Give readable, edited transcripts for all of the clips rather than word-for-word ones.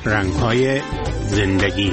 رنگ‌های زندگی.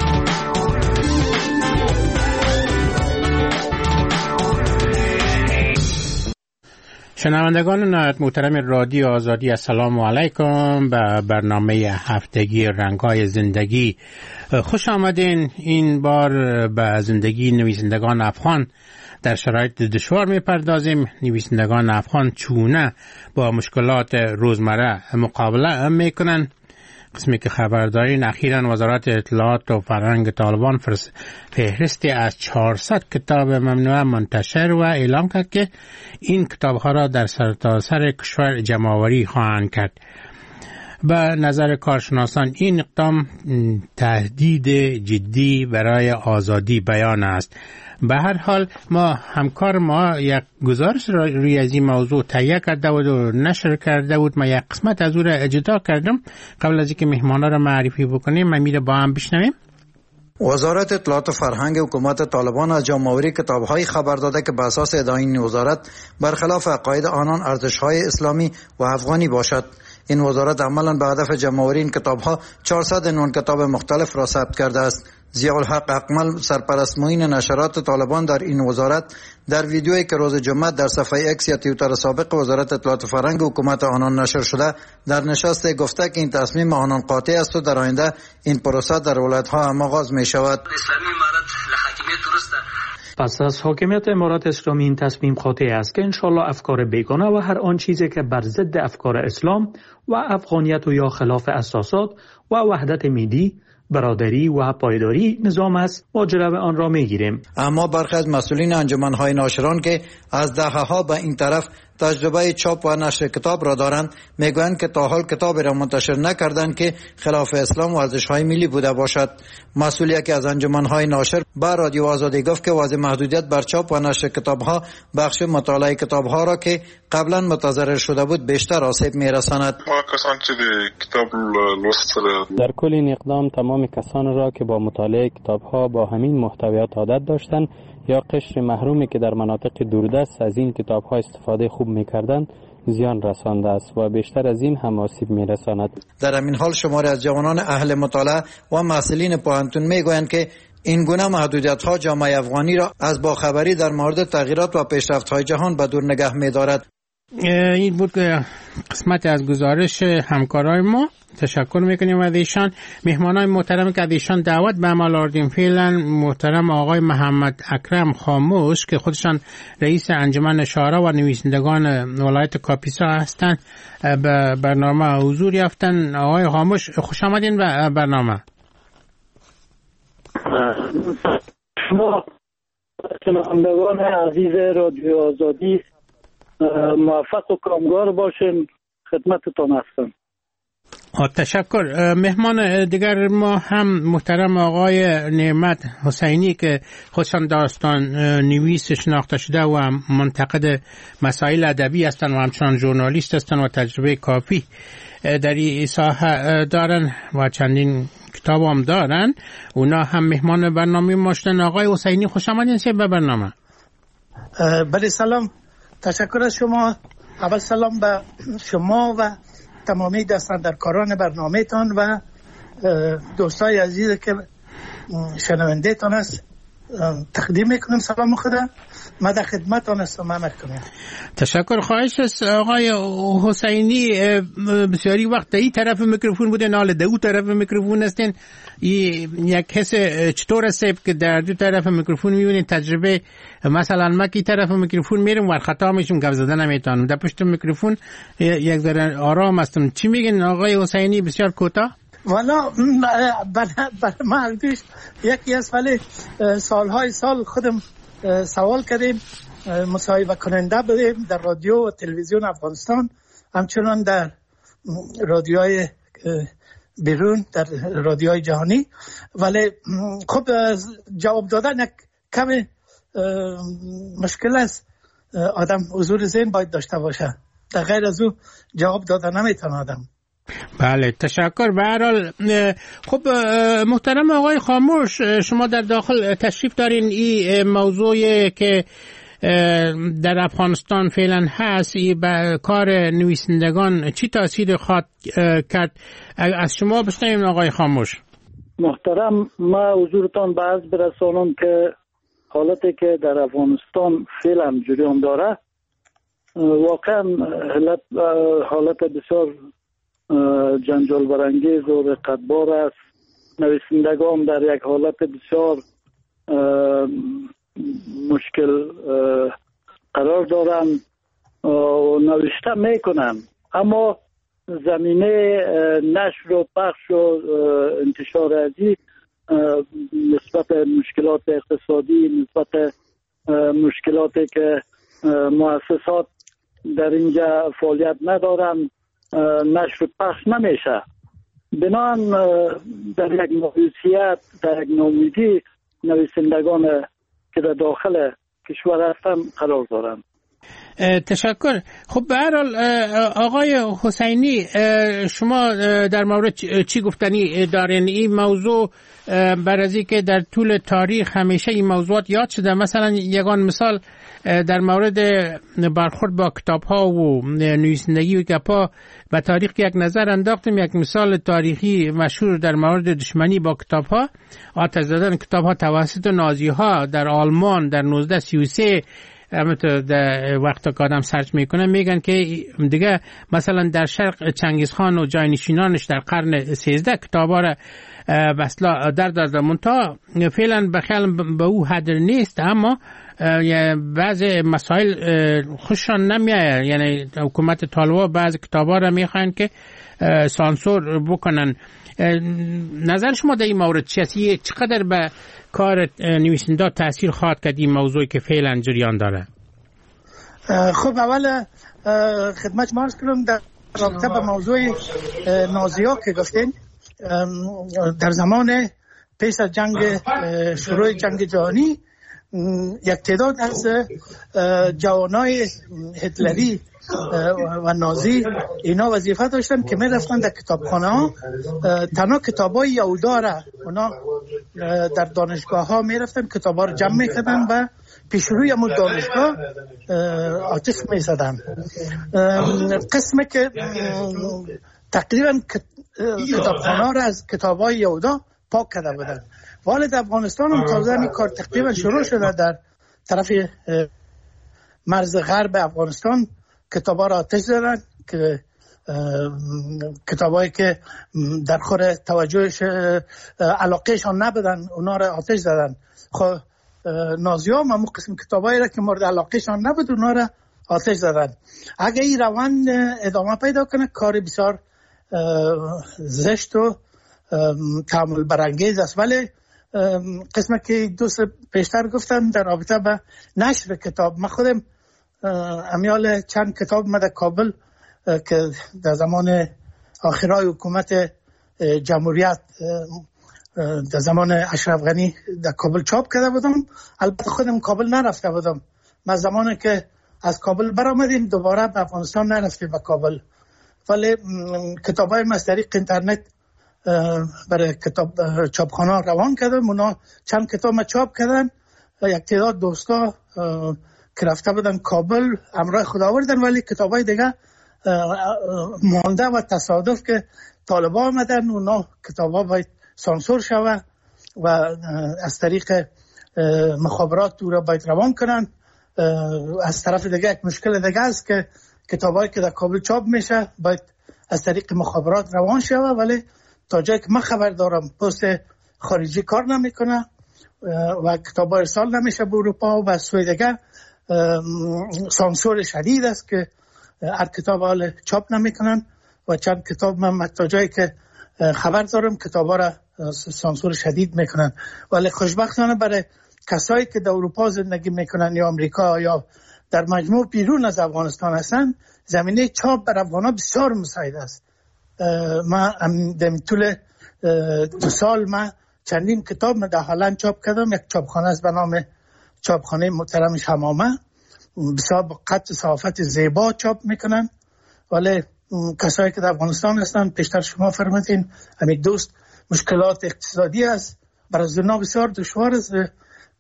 شنوندگان نهایت محترم رادیو آزادی، السلام علیکم. به برنامه هفتگی رنگ‌های زندگی خوش آمدین. این بار به زندگی نویسندگان افغان در شرایط دشوار میپردازیم. نویسندگان افغان چونه با مشکلات روزمره مقابله میکنن. قسمی که خبر دارین، اخیراً وزارت اطلاعات و فرهنگ طالبان فهرستی از 400 کتاب ممنوعه منتشر و اعلام کرد که این کتاب‌ها را در سرتاسر کشور جمع‌آوری خواهند کرد. به نظر کارشناسان این اقدام تهدید جدی برای آزادی بیان است. به هر حال همکار ما یک گزارش روی از این موضوع تهیه کرده بود و نشر کرده بود. ما یک قسمت از او را اجرا کردم. قبل از اینکه مهمانا را معرفی بکنیم ما میره با هم بشنویم. وزارت اطلاعات و فرهنگ حکومت طالبان از جمع‌آوری کتاب‌های خبر داده که به اساس ادعای این وزارت برخلاف عقاید آنان ارزش‌های اسلامی و افغانی باشد. این وزارت عملاً به هدف جمع‌آوری این کتاب‌ها 409 کتاب مختلف را ثبت کرده است. ضیاءالحق اکمل، سرپرست معین نشرات طالبان در این وزارت، در ویدیویی که روز جمعه در صفحه اکس یا توییتر سابق وزارت اطلاعات و فرهنگ حکومت آنان نشر شده، در نشست گفته که این تصمیم آنان قاطع است و در آینده این پروسه در ولایت‌ها هم آغاز می‌شود. پس از حاکمیت امارات اسلامی این تصمیم قاطع است که انشالله افکار بیگانه و هر آن چیزی که بر ضد افکار اسلام و افغانیت و یا خلاف اساسات و وحدت ملی، برادری و پایداری نظام است و جلو آن را میگیریم. اما برخی از مسئولین انجمن‌های ناشران که از دهه‌ها به این طرف تجربه چاپ و نشر کتاب را دارند میگویند که تا حال کتابی را منتشر نکردند که خلاف اسلام و ارزش‌های ملی بوده باشد. مسئولی که از انجمن‌های ناشر به رادیو آزادی گفت که وضع محدودیت بر چاپ و نشر کتاب‌ها بخش مطالعه کتاب‌ها را که قبلا متضرر شده بود بیشتر آسیب می‌رساند. ما کسان که کتاب لوستل در کل این اقدام تمام کسان را که با مطالعه کتاب‌ها با همین محتویات عادت داشتند یا قشر محرومی که در مناطق دوردست از این کتاب‌ها استفاده خوب می‌کردند زیان رسانده است و بیشتر از این هم آسیب می‌رساند. در همین حال شماری از جوانان اهل مطالعه و محصلین پوهنتون میگویند که این گونه محدودیت‌ها جامعه افغانی را از باخبری در مورد تغییرات و پیشرفت‌های جهان به دور نگه می‌دارد. این بود قسمت از گزارش همکارای ما. تشکر میکنیم از ایشان. مهمانای محترم که از ایشان دعوت به عمل آوردیم فعلا محترم آقای محمد اکرم خاموش که خودشان رئیس انجمن شاعران و نویسندگان ولایت کاپیسا هستند به برنامه حضور یافتن. آقای خاموش خوش آمدین به برنامه. شما شنوندگان عزیز رادیو آزادی موفق و کامگار باشین. خدمتتان هستم. تشکر. مهمان دیگر ما هم محترم آقای نعمت حسینی که خودشان داستان نویس شناخته شده و منتقد مسائل ادبی هستند و همچنان ژورنالیست هستند و تجربه کافی در این ساحه دارن و چندین کتاب هم دارن. اونا هم مهمان برنامه ما شدن. آقای حسینی خوش آمدین به برنامه. بله سلام. تشکر از شما. اول سلام به شما و تمامی دستاندرکاران برنامه‌تان و دوستای عزیز که شنونده تان است تقدیم میکنم سلام خدا. من در خدمتتان هستم. تشکر. خواهش است آقای حسینی. بسیاری وقت این طرف میکروفون بودن، حالا دو طرف میکروفون هستین. یک حس چطور است که در دو طرف میکروفون میبینید؟ تجربه مثلا ما کی طرف میکروفون میرم و خطا میشم، گپ زدن نمیتونم. در پشت میکروفون یک ذره آرام هستم. چی میگن آقای حسینی؟ بسیار کوتاه. والا برای من یکی از ولی سالهای سال خودم سوال کردیم، مصاحبه کننده بودیم در رادیو و تلویزیون افغانستان، همچنان در رادیوهای بیرون، در رادیوهای جهانی. ولی خب جواب دادن یک کمی مشکل است. آدم حضور ذهن باید داشته باشه، در غیر از او جواب دادن نمیتونه آدم. بله تشکر. به هر حال خب محترم آقای خاموش، شما در داخل تشریف دارین. این موضوعی که در افغانستان فعلا هست به کار نویسندگان چی تاثیر خواهد کرد؟ از شما بشنویم آقای خاموش. محترم، ما حضورتان به عرض برسانم که حالتی که در افغانستان فعلا جریان داره واقعا حالت بسیار جنجال برانگیز و رقتبار است. نویسندگان در یک حالت بسیار مشکل قرار دارن و نوشته میکنن، اما زمینه نشر و پخش و انتشار ازی نسبت مشکلات اقتصادی، نسبت مشکلاتی که مؤسسات در اینجا فعالیت ندارن نشر و پخش نمیشه. بنابراین در یک موضوعیت، در یک نومیدی نویسندگان که در داخل کشور هستن قرار دارن. تشکر. خب به هر حال آقای حسینی، شما در مورد چی گفتنی دارین؟ این موضوع برای که در طول تاریخ همیشه این موضوعات یاد شده. مثلا یگان مثال در مورد برخورد با کتاب ها و نویسندگی و گپا به تاریخ یک نظر انداختیم. یک مثال تاریخی مشهور در مورد دشمنی با کتاب ها، آتش زدن کتاب ها توسط نازی ها در آلمان در 1933. همینطور در وقت که آدم سرچ میکنه میگن که دیگه مثلا در شرق چنگیزخان و جانشینانش در قرن 13 کتابا را بسلا در داده منتها فعلا بخیال به او حد نیست، اما بعض مسائل خوششان نمیاد. یعنی حکومت طالبان بعض کتابا را میخواین که سانسور بکنن. نظر شما در این مورد چیه؟ چقدر به کار نویسنده تاثیر خواهد کرد این موضوعی که فعلا جریان داره؟ خب اول خدمت شما عرض کنم در رابطه با موضوع نازی‌ها که گفتین، در زمان پیش از شروع جنگ جهانی یک تعداد از جوانای هتلری و نازی اینا وظیفه داشتن که می رفتن در کتابخانه ها تنها کتابای یهودا را اونا در دانشگاه ها می رفتن کتاب ها رو جمع می کردن و پیش روی همون دانشگاه آتش می زدن. قسم که تقریبا کتابخانه ها را از کتاب های یهودا پاک کرده بودن. والد افغانستان هم تازه این کار تقریبا شروع شده. در طرف مرز غرب افغانستان کتابا را آتش زدن که کتابایی که در خور توجهش علاقهشان نبودن اونا را آتش زدن. خب نازی ها هم قسم کتابایی را که مورد علاقهشان نبود اونا را آتش زدن. اگه این روند ادامه پیدا کنه کار بسیار زشت و تحمل برانگیز است. ولی قسمه که دوست پیشتر گفتم در رابطه به نشر کتاب، من خودم امیال چند کتاب من در کابل که در زمان آخرای حکومت جمهوریت در زمان اشرف غنی در کابل چاپ کرده بودم. البته خودم کابل نرفته بودم. من زمانی که از کابل برآمدیم دوباره به افغانستان نرفتیم به کابل، ولی کتابای من از طریق اینترنت برای کتاب چاپخانه روان کردم. اونا چند کتاب ما چاپ کردن. یک تعداد دوستا که رفته بودن کابل همراه خود آوردن، ولی کتابای دیگه مانده و تصادف که طالبان آمدن اونا کتابا باید سانسور شود و از طریق مخابرات دو را باید روان کنن. از طرف دیگه یک مشکل دیگه است که کتابایی که در کابل چاپ میشه باید از طریق مخابرات روان شود، ولی تا جایی که من خبر دارم پست خارجی کار نمیکنه و کتاب ارسال نمیشه به اروپا و سوی دیگه سانسور شدید است که هر کتاب حال چاپ نمیکنن و چند کتاب من تا جایی که خبر دارم کتابا را سانسور شدید میکنن. ولی خوشبختانه برای کسایی که در اروپا زندگی میکنن یا امریکا یا در مجموع بیرون از افغانستان هستن زمینه چاپ بر افغانا بسیار مساعد است. من در طول 2 سال من چندین کتاب من در هلند چاپ کردم. یک چاپخانه است به نام چاپخانه محترم شمامه، بسیار با قطع صحافت زیبا چاپ میکنن. ولی کسایی که در افغانستان هستن پیشتر شما فرمودین همین دوست مشکلات اقتصادی است، برای اونا بسیار دشوار است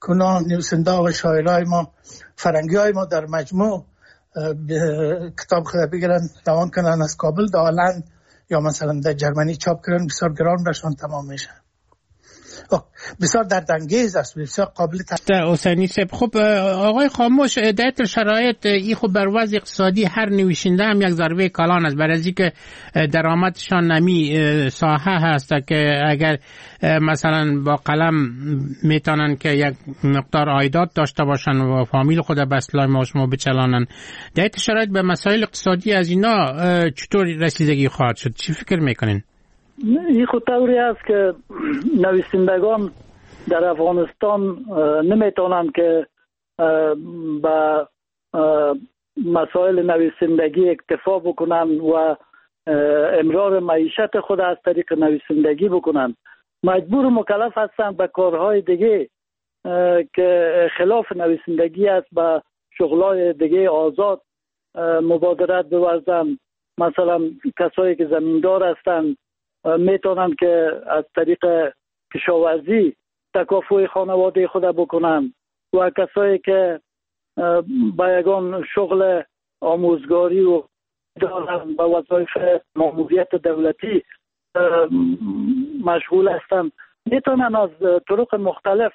کنان نویسنده و شاعرای ما فرنگی های ما در مجموع کتاب خود بگیرن دوان کنن از کابل تا هلند یا مثلا در جرمنی چاپ کردن بسیار گران برشان تمام میشه. بسیار دردانگیز است، بسیار قابل حسینی صاحب. خب آقای خاموش، در شرایط این خب بر وضع اقتصادی هر نویسنده هم یک ضربه کلان است، برای از که درآمدشان نمی ساحه هست که اگر مثلا با قلم میتونن که یک مقدار عایدات داشته باشن و فامیل خود به اصلاح ما بچلانن، در شرایط به مسائل اقتصادی از اینا چطور رسیدگی خواهد شد؟ چی فکر میکنین؟ این خود طوری است که نویسندگان در افغانستان نمیتونن که با مسائل نویسندگی اکتفا بکنن و امرار معیشت خود از طریق نویسندگی بکنن. مجبور مکلف هستند به کارهای دیگه که خلاف نویسندگی است به شغلای دیگه آزاد مبادرت بورزن. مثلا کسایی که زمیندار هستند میتونن که از طریق کشاورزی تکافل خانواده خود بکنن و کسایی که با یگان شغل آموزگاری و دارن با وظایف ماموریت دولتی مشغول هستن میتونن از طرق مختلف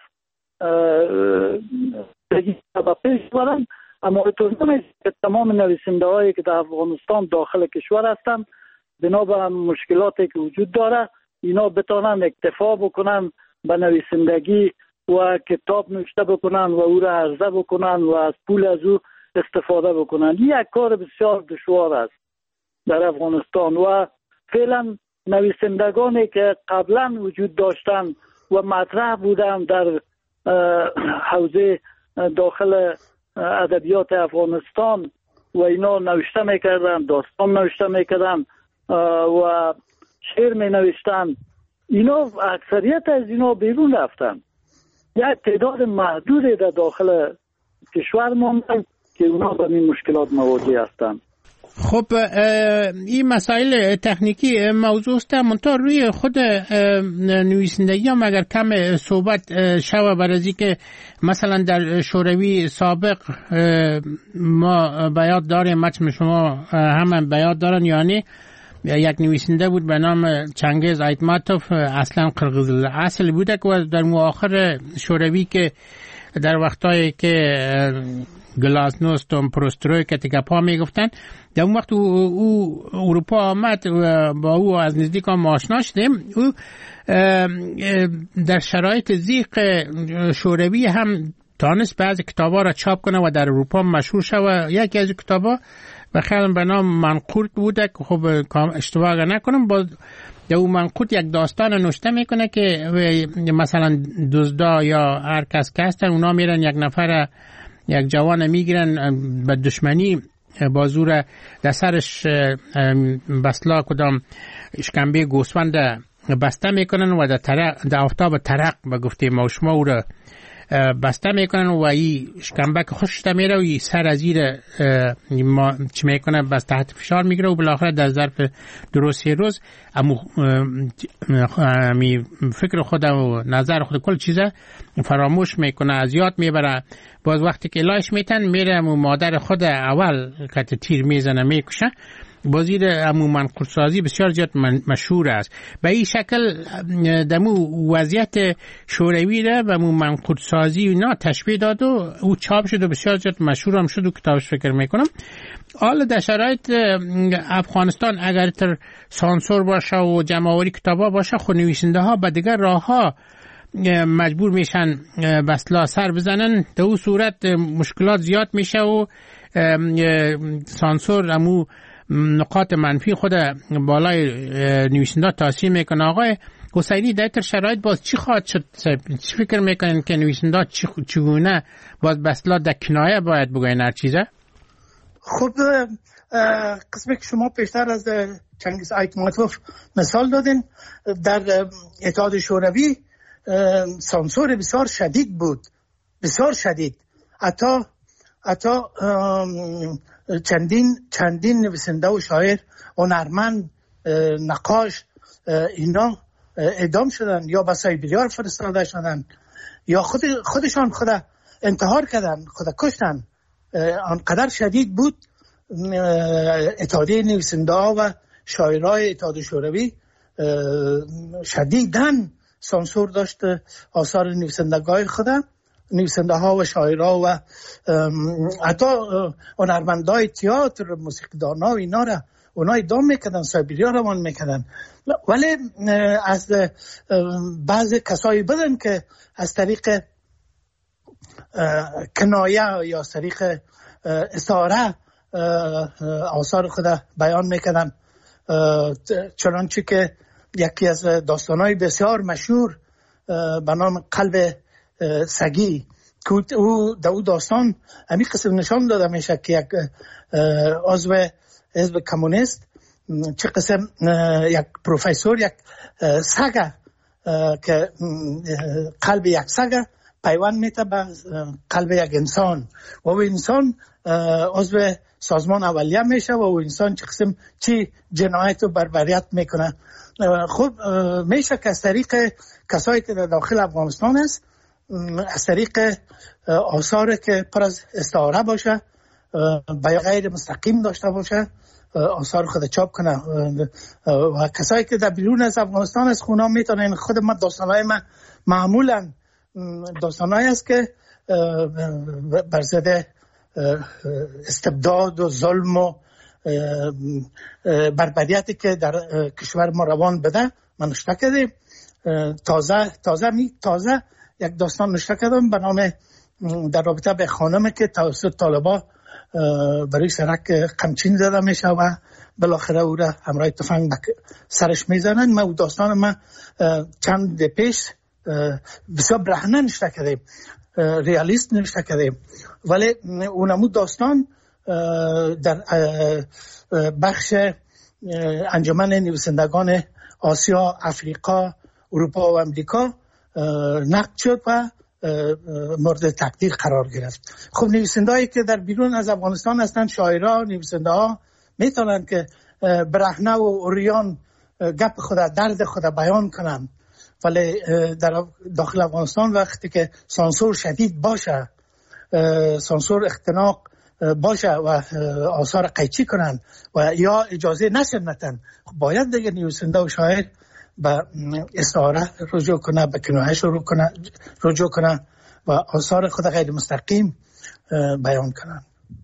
به پیش برن. اما اینطور نمیشه که تمام نویسنده هایی که در افغانستان داخل کشور هستن بنا به مشکلاتی که وجود داره اینا بتونن اکتفا بکنن به نویسندگی و کتاب نوشته بکنن و او را عرضه بکنن و از پول از او استفاده بکنن. یک کار بسیار دشوار است در افغانستان و فعلا نویسندگانی که قبلا وجود داشتن و مطرح بودن در حوزه داخل ادبیات افغانستان و اینا نوشته میکردن، داستان نوشته میکردن و شعر می نوشتن، اینا اکثریت از اینا بیرون رفتن. یک تعداد محدودی در داخل کشور موندن که اونا به این مشکلات مواجه هستند. خب این مسائل تکنیکی موضوع است، منتها روی خود نویسندگی هم اگر کم صحبت شوه برای که مثلا در شوروی سابق ما بیاد داریم، متن شما هم بیاد دارن، یعنی یک نویسنده بود به نام چنگیز ایتماتوف، اصلا قرقیز اصل بوده که در مؤخر شوروی که در وقتایی که گلاسنوست و پروستروی که تکپا میگفتن، در اون وقت او اروپا آمد و با او از نزدیک هم آشنا شدیم. او در شرایط ضیق شوروی هم تانست بعضی کتابا را چاپ کنه و در اروپا مشهور شد. یکی از کتابا بخیرم به نام منقورت بوده که خب اشتباه نکنم، با در اون منقورت یک داستان نوشته میکنه که مثلا دزدا یا هر کس که هستن اونا میرن یک نفر یک جوان میگیرن به دشمنی با زور در سرش بسلا کدام اشکمبه گوسفند بسته میکنن و در آفتاب ترق به گفته ما شما او را بسته میکنن و این شکمبه که خوشش میره و این سر از زیر چی میکنه بس تحت فشار میگیره و بالاخره در ظرف 2-3 روز فکر خود و نظر خود کل چیزه فراموش میکنه، از یاد میبره. باز وقتی که الهش میتن میره و مادر خود اول که تیر میزنه میکشه. بازی امو منقورسازی بسیار زیاد مشهور است. به این شکل دمو وضعیت شوروی را به امو منقورسازی اینا تشبیه داد و او چاپ شد و بسیار زیاد مشهور هم شد و کتابش فکر میکنم. حالا در شرایط افغانستان اگر تر سانسور باشه و جمع‌آوری کتابا باشه، خود نویسنده ها به دیگر راه ها مجبور میشن بسلا سر بزنن. در اون صورت مشکلات زیاد میشه و سانسور امو نقاط منفی خود بالای نویسنده تاثیر میکنه. آقای حسینی در این شرایط باز چی خواهد شد؟ چی فکر میکنین که نویسنده چگونه باز بسلا در کنایه باید بگوین هر چیزه؟ خب قسمی که شما پیشتر از چنگیز ایتماتوف مثال دادین، در اتحاد شوروی سانسور بسیار شدید بود، بسیار شدید. حتی چندین نویسنده و شاعر، هنرمند، نقاش اینا اعدام شدن یا به سایبریا فرستاده شدن یا خودشان خود انتحار کردن، خود کشتن. آنقدر شدید بود اتحادیه نویسنده ها و شاعرای اتحاد شوروی شدیداً سانسور داشت آثار نویسنده ها و شاعرها و حتی هنرمندای تئاتر، موسیقیدان ها اینا را اونا ادام میکردن، سایبریا روان میکردن. ولی از بعض کسایی بدن که از طریق کنایه یا از طریق استعاره آثار خود بیان میکردن، چنانچه که یکی از داستانهای بسیار مشهور به نام قلب سگی که او داستان همین قسم نشان داده میشه که یک عضو حزب کمونیست چه قسم یک پروفسور یک سگ که قلب یک سگ پیوند میته به قلب یک انسان و او انسان عضو سازمان اولیه میشه و او انسان چه قسم چی جنایت و بربریت میکنه. خب میشه که از طریق کسایی که در داخل افغانستان است، از طریق آثار که پر از استعاره باشه بیان غیر مستقیم داشته باشه آثار خود چاپ کنه و کسایی که در بیرون از افغانستان از خونا میتونن. خود ما داستانهای ما معمولا داستانهایی است که بر ضد استبداد و ظلم و بربریتی که در کشور ما روان بده من نشته کردیم. تازه یک داستان نشته کردم به نام در رابطه به خانم که توسط طالبا برای سرک قمچین زده میشه و بالاخره او را همراه تفنگ سرش میزنن. ما داستان ما چند پیش بسیار برهنه نشته کردیم، ریالیست نشته کردیم، ولی اونمو داستان در بخش انجمن نویسندگان آسیا، افریقا، اروپا و امریکا نقد شد و مورد تقدیر قرار گرفت. خب نویسندهایی که در بیرون از افغانستان هستند، شاعرها، نویسنده ها میتونن که برهنه و اوریان گپ خود، درد خود بیان کنن، ولی در داخل افغانستان وقتی که سانسور شدید باشه، سانسور اختناق باشه و آثار قیچی کنن و یا اجازه نشنتن، باید دیگه نویسنده و شاعر به استعاره رجوع کنه، به کنایه رجوع کنه و آثار خود غیر مستقیم بیان کنن.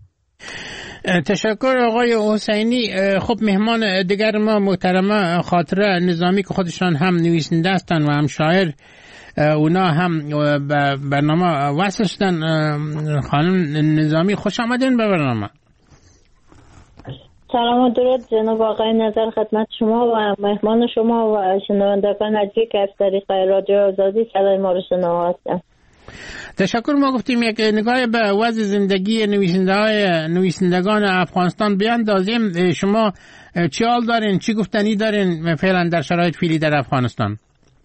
تشکر آقای حسینی. خب مهمان دیگر ما محترمه خاطره نظامی که خودشان هم نویسنده هستند و هم شاعر، اونا هم برنامه وصل شدن. خانم نظامی خوش آمدین به برنامه. سلام و درود جناب آقای نظر خدمت شما و مهمان شما و شنوندگان عزیزی که از طریق رادیو آزادی صدای ما رو شنوا هستن. تشکر. ما گفتیم یک نگاه به وضع زندگی نویسندگان افغانستان بیاندازیم. شما چی حال دارین، چی گفتنی دارین فعلا در شرایط فعلی در افغانستان؟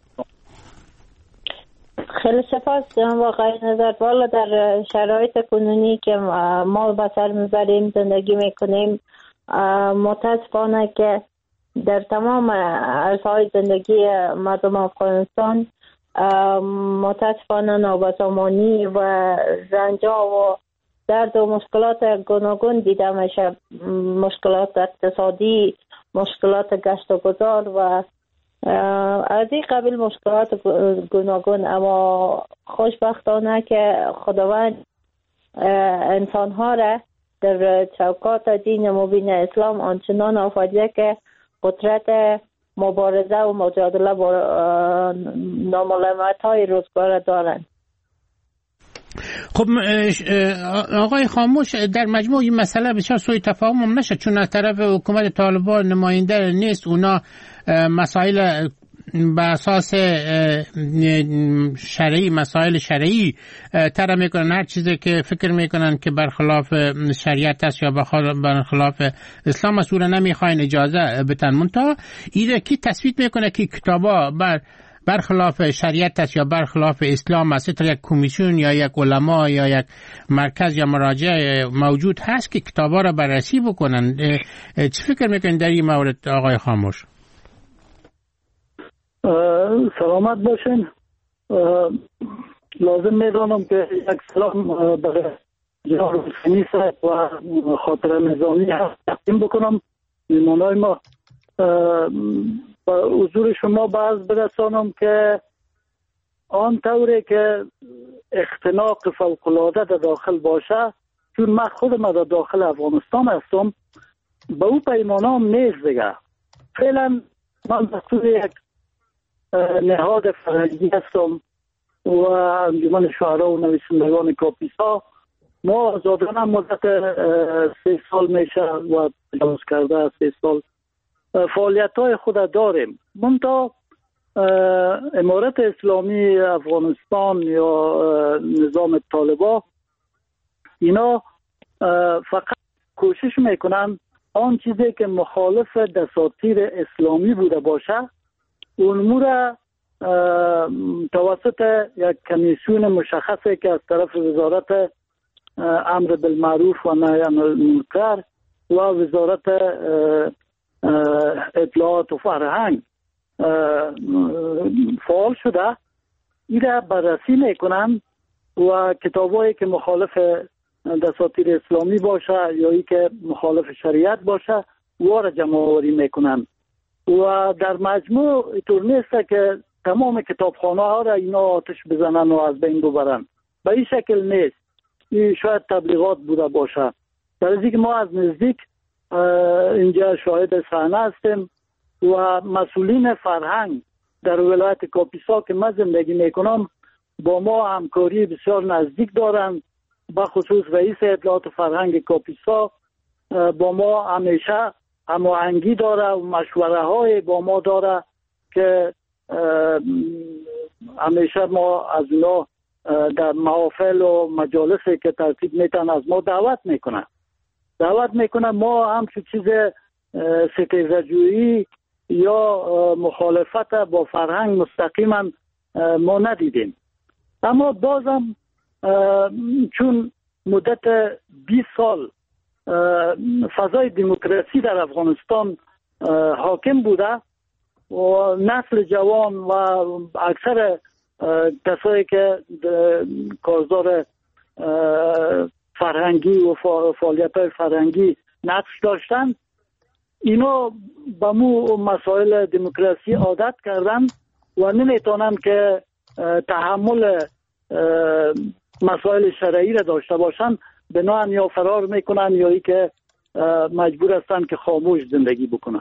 خیلی سپاس جناب آقای نظر. والا در شرایط کنونی که ما به سر میبریم، زندگی میکنیم، متاسفانه که در تمام عرصه‌های زندگی مردم افغانستان متاسفانه نابسامانی و رنجا و درد و مشکلات گوناگون دیده میشه. مشکلات اقتصادی، مشکلات گشت و گذار و از این قبیل مشکلات گوناگون. اما خوشبختانه که خداوند انسانها را در چوکات دین مبین اسلام آنچنان آفریده که قدرت مبارزه و مجادله با ناملایمت‌های روزگار دارند. خب آقای خاموش، در مجموع این مسئله بسیار سوء تفاهم هم نشه، چون از طرف حکومت طالبان نماینده نیست. اونا مسائل به اساس شرعی، مسائل شرعی طرح میکنن، هر چیزی که فکر میکنن که برخلاف شریعت است یا برخلاف اسلام است او را نمیخواین اجازه بتن. منتها ایره کی تصویب میکنه که کتابا برخلاف شریعت است یا برخلاف اسلام است؟ یک کمیسیون یا یک علما یا یک مرکز یا مراجع موجود هست که کتابا را بررسی بکنن. چی فکر میکنین در این مورد آقای خاموش؟ سلامت باشین. لازم میدانم که یک سلام برای جناب حسینی صاحب و خاطر نظامی تقدیم بکنم. میمانای ما با حضور شما باز برسانم که آن طوری که اختناق فوق‌العاده در داخل باشه، چون من خودم در داخل افغانستان هستم، به او پیمانام نیست دیگه. فعلا من مسئول یک نهاد فرهنگی هستم و انجمن شاعران و نویسندگان کاپیسا. ما آزادانه مدت 3 سال میشه و تجاوز کرده 3 سال فعالیت های خود داریم. منتها امارت اسلامی افغانستان یا نظام طالبان اینا فقط کوشش میکنن آن چیزی که مخالف دساتیر اسلامی بوده باشه اون را توسط یک کمیسیون مشخصی که از طرف وزارت امر بالمعروف و نهی عن المنکر و وزارت اطلاعات و فرهنگ فعال شده، این را بررسی میکنن و کتابایی که مخالف دساتیر اسلامی باشه یا ای که مخالف شریعت باشه و را جمع آوری میکنن و در مجموع اینطور نیست که تمام کتابخانه ها را اینا آتش بزنن و از بین ببرن. به این شکل نیست. این شاید تبلیغات بوده باشه. در از اینکه ما از نزدیک اینجا شاهد صحنه هستیم و مسئولین فرهنگ در ولایت کاپیسا که من زندگی میکنم با ما همکاری بسیار نزدیک دارند. به خصوص رئیس اطلاعات فرهنگ کاپیسا با ما همیشه هماهنگی داره و مشوره های با ما داره که همیشه ما از اونا در محافل و مجالسی که ترتیب میتن از ما دعوت میکنه. ما همچون چیز ستیزه‌جویی یا مخالفت با فرهنگ مستقیما ما ندیدیم. اما بازم چون مدت 20 سال فضای دموکراسی در افغانستان حاکم بوده و نسل جوان و اکثر کسایی که کارزار فرهنگی و فعالیت‌های فرهنگی نقش داشتن، اینا به مو مسائل دموکراسی عادت کردن و نمیتونن که تحمل مسائل شرعی را داشته باشن، بنابراین یا فرار میکنن یا ای که مجبور هستن که خاموش زندگی بکنن.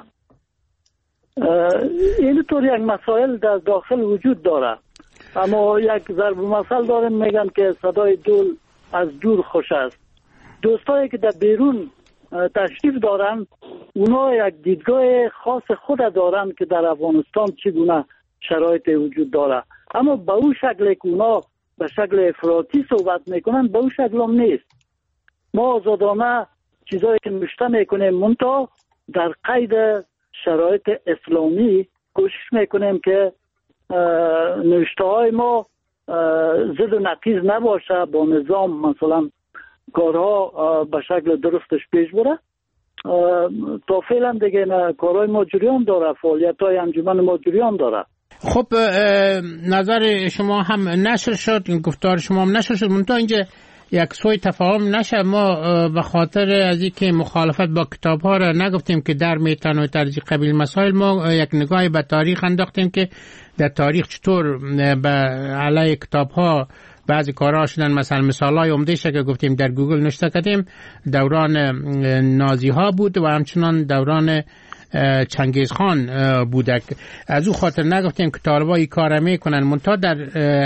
این طور یک مسائل در داخل وجود داره. اما یک ضرب مثل دارم میگن که صدای دول از دور خوش است. دوستایی که در بیرون تشریف دارن اونا یک دیدگاه خاص خود دارن که در افغانستان چگونه شرایط وجود داره، اما به اون شکلی که اونا به شکل افراطی صحبت میکنن به اون شکل هم نیست. ما آزادانه چیزایی که نوشته میکنیم منتها در قید شرایط اسلامی کوشش میکنیم که نوشته های ما ضد و نقیض نباشه، با نظام مثلا کارها به شکل درستش پیش بره. تا فعلا دیگه کارهای ما جریان داره، فعالیت های انجمن ما جریان داره. خب نظر شما هم نشر شد، گفتار شما هم نشر شد، منتها اینجا یک سوی تفاهم نشه. ما به خاطر از اینکه مخالفت با کتاب ها را نگفتیم که در میتن و ترجیح قبیل مسائل، ما یک نگاهی به تاریخ انداختیم که در تاریخ چطور به علیه کتاب ها بعضی کارها شدن. مثلا مثالای عمده‌اش که گفتیم در گوگل نوشته کردیم دوران نازی ها بود و همچنان دوران چنگیز خان بودک. از او خاطر نگفتیم که طالبا این کار میکنن، منتها در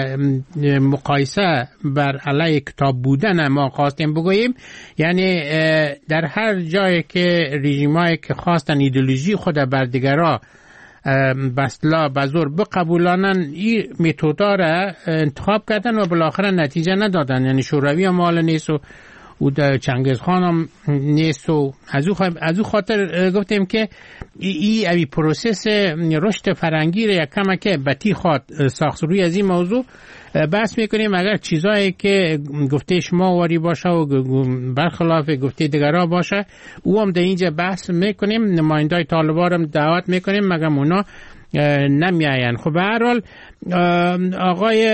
مقایسه بر علیه کتاب بودن ما خواستیم بگوییم، یعنی در هر جایی که رژیمایی که خواستن ایدئولوژی خود بر دیگرها بسلا بزور بقبولانن، این متودا را انتخاب کردن و بالاخره نتیجه ندادن. یعنی شوروی هم مال نیست و چنگیز خان هم نیست و از او خاطر گفتیم که این پروسس رشد فرهنگی را یک کم که بتی خواد ساخت. روی از این موضوع بحث میکنیم. اگر چیزایی که گفته شما واری باشه و برخلاف گفته دیگرها باشه او هم در اینجا بحث میکنیم. نمایندای طالبان هم دعوت میکنیم مگر اونا نمیاین. خب به هر حال آقای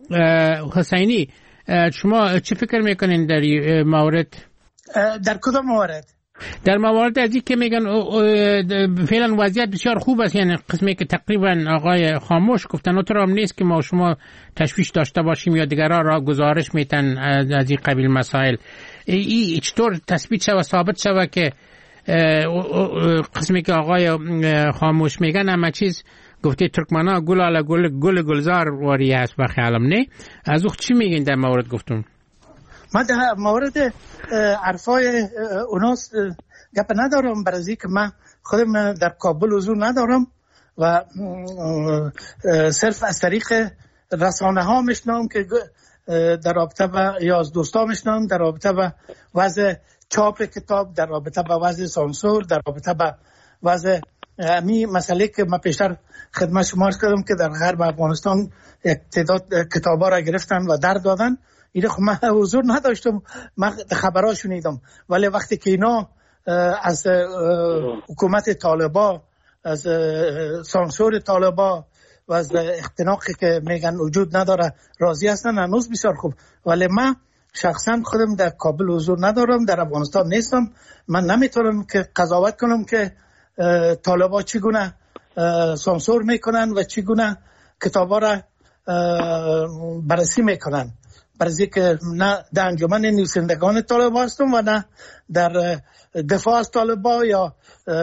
حسینی شما چی فکر میکنین در مورد؟ در کدام مورد؟ در موارد از که میگن فعلا وضعیت بسیار خوب است، یعنی قسمی که تقریبا آقای خاموش گفتن اونطور هم نیست که ما شما تشویش داشته باشیم یا دیگران را گزارش میتن از این قبیل مسائل. ای چطور تثبیت شود ثابت شود که قسمی که آقای خاموش میگن همه چیز گفته ترکمنا گل علا گل گلزار واری هست و خیالم نه؟ از اون چی میگین در مورد گفتون؟ من در مورد عرفای اوناس گپ ندارم، برای که من خودم در کابل حضور ندارم و صرف از طریق رسانه ها میشنم که در رابطه با یا از دوستا میشنم در رابطه با وضع چاپ کتاب، در رابطه با وضع سانسور، در رابطه با وضع امی مسئله که من پیشتر خدمت شما عرض کردم که در غرب افغانستان یک تعداد کتابا را گرفتن و در دادن. اینا خب من حضور نداشتم، من خبرها شنیدم، ولی وقتی که اینا از حکومت طالبا، از سانسور طالبا و از اختناقی که میگن وجود نداره راضی هستن، هنوز بسیار خوب. ولی من شخصا خودم در کابل حضور ندارم، در افغانستان نیستم، من نمیتونم که قضاوت کنم که طالبا چگونه سانسور میکنن و چگونه کتابا را بررسی میکنن. برای که نه در انجمن نویسندگان طالبا هستم و نه در دفاع از طالبا، یا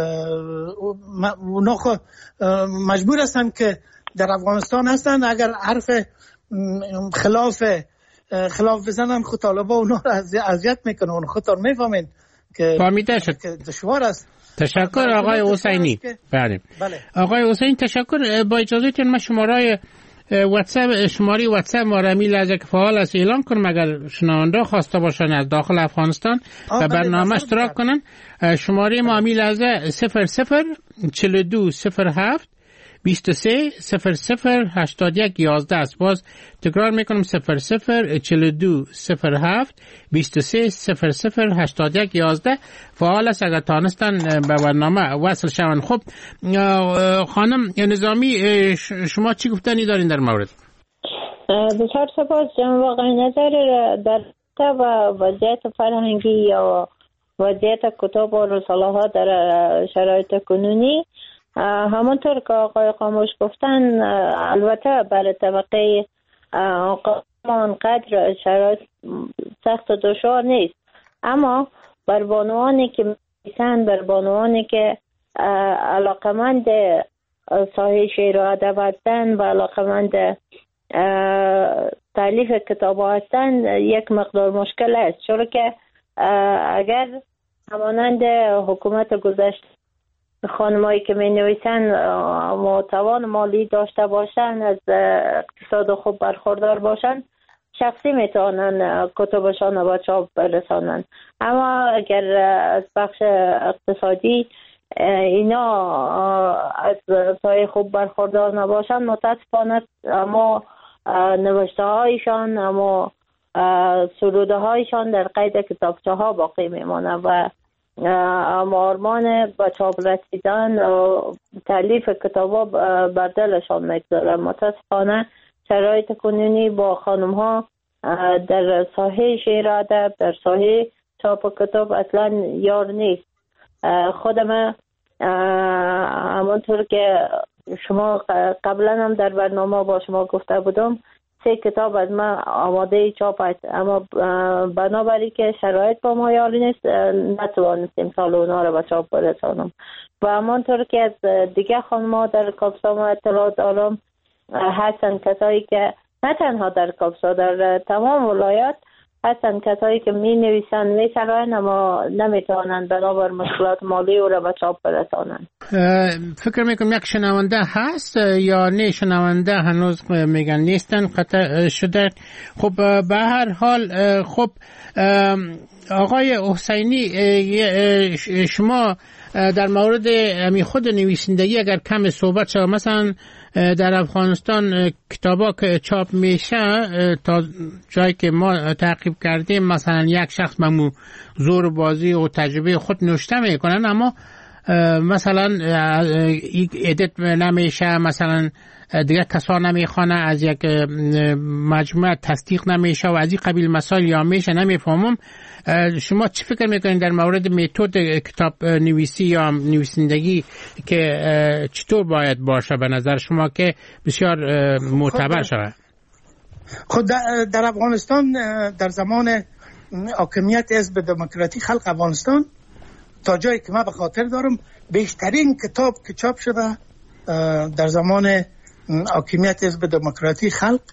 اونا مجبور هستن که در افغانستان هستن اگر حرف خلاف بزنن خود طالبا اونا را اذیت میکنن، اون خودتان میفهمین که دشوار است. تشکر آقای حسینی. بله آقای حسینی تشکر. با اجازهتون من شماره واتساپ ما را می لحظه که فعال است اعلان کنم اگر شنونده خواسته باشن از داخل افغانستان و برنامه اشتراک کنن. شماره ما می لحظه 004207 23 00 81 11 است. باز تکرار میکنم 004207 23 00 81 11 فعال است اگر تانستن به برنامه وصل شون. خب خانم نظامی شما چی گفتنی دارین در مورد؟ بسیار سپاس جناب آقای نظر. در و وضعیت فرهنگی یا وضعیت کتاب و رساله ها در شرایط کنونی، همونطور که آقای خاموش گفتن، البته برای طبقه آقایان قدر شرایط سخت و دشوار نیست، اما بر بانوانی که میسن، بر بانوانی که علاقمند ساحه شعر و ادب هستند و علاقمند تالیف کتاب هستند یک مقدار مشکل است، چون که اگر همانند حکومت گذشته خانمایی که می نویسن توان مالی داشته باشن، از اقتصاد خوب برخوردار باشن، شخصی می توانن کتابشان رو به چاپ برسانن. اما اگر از بخش اقتصادی اینا از سایه خوب برخوردار نباشن، متاسفانه اما نوشته هایشان، اما سروده هایشان در قید کتابچه ها باقی میمانه و آرمان به چاپ رسیدن و تالیف کتابا بر دلشان میگذاره. متاسفانه شرایط کنونی با خانم ها در ساحه شعر و ادب، در ساحه چاپ کتاب اصلا یار نیست. خودم همونطور که شما قبلا هم در برنامه با شما گفته بودم، 3 کتاب از من آماده چاپ است، اما بنابراین که شرایط با ما یاری نیست نتوانستیم سال اونا رو به چاپ برسانم. و همانطور که از دیگه خانم‌ها در کاپسا ما اطلاع دارم، هستن کسایی که نه تنها در کاپسا، در تمام ولایات هستن کسایی که می نویسن، می سراین، اما نمی توانند بنابر مشکلات مالی او را به چاپ برسانند. فکر میکنم یک شنونده هست یا نه شنونده هنوز میگن نیستن، قطع شده. خب به هر حال خب آقای حسینی شما در مورد خود نویسندگی اگر کم صحبت شد، مثلا در افغانستان کتابا که چاپ میشه تا جایی که ما تعقیب کردیم، مثلا یک شخص ممو زور بازی و تجربه خود نوشته میکنن، اما مثلا ادیت نمیشه، مثلا دیگه کسا نمیخوانه، از یک مجموعه تصدیق نمیشه و از این قبیل مسائل یا میشه نمیفهمم. شما چی فکر میکنید در مورد متد کتاب نویسی یا نویسندگی که چطور باید باشه به نظر شما که بسیار معتبر شود؟ خود در افغانستان در زمان حاکمیت حزب دموکراتیک خلق افغانستان تا جایی که من به خاطر دارم بیشترین کتاب که چاپ شده در زمان حاکمیت حزب دموکراتیک خلق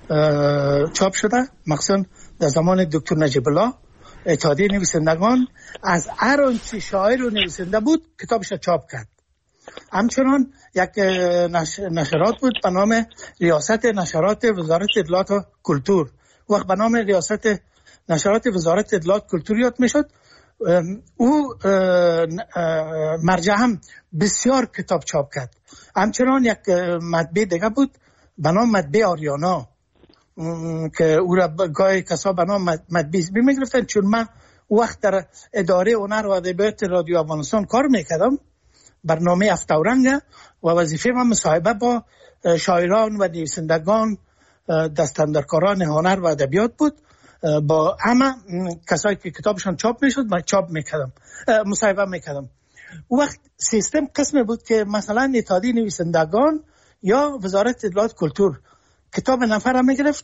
چاپ شده، مخصوصا در زمان دکتر نجیب الله اتحادیه نویسندگان از هر آنچه شاعر و نویسنده بود کتابش چاپ کرد. همچنان یک نشرات بود به نام ریاست نشرات وزارت اطلاعات و کلتور. وقت به نام ریاست نشرات وزارت اطلاعات و کلتور یاد میشد، او مرجع هم بسیار کتاب چاپ کرد. همچنان یک مطبع دیگه بود به نام مطبع آریانا که او را گاهی کسا به نام مطبع اسمی میگرفتن. چون من وقت در اداره هنر و ادبیات رادیو افغانستان کار میکردم، برنامه هفته‌ورنگ و وظیفه من مصاحبه با شاعران و نویسندگان دستاندرکاران هنر و ادبیات بود. با همه کسایی که کتابشان چاپ میشد من چاپ میکردم، مصاحبه میکردم. وقت سیستم قسم بود که مثلا اتحادیه نویسندگان یا وزارت اطلاعات کلتور کتاب نفر را میگرفت،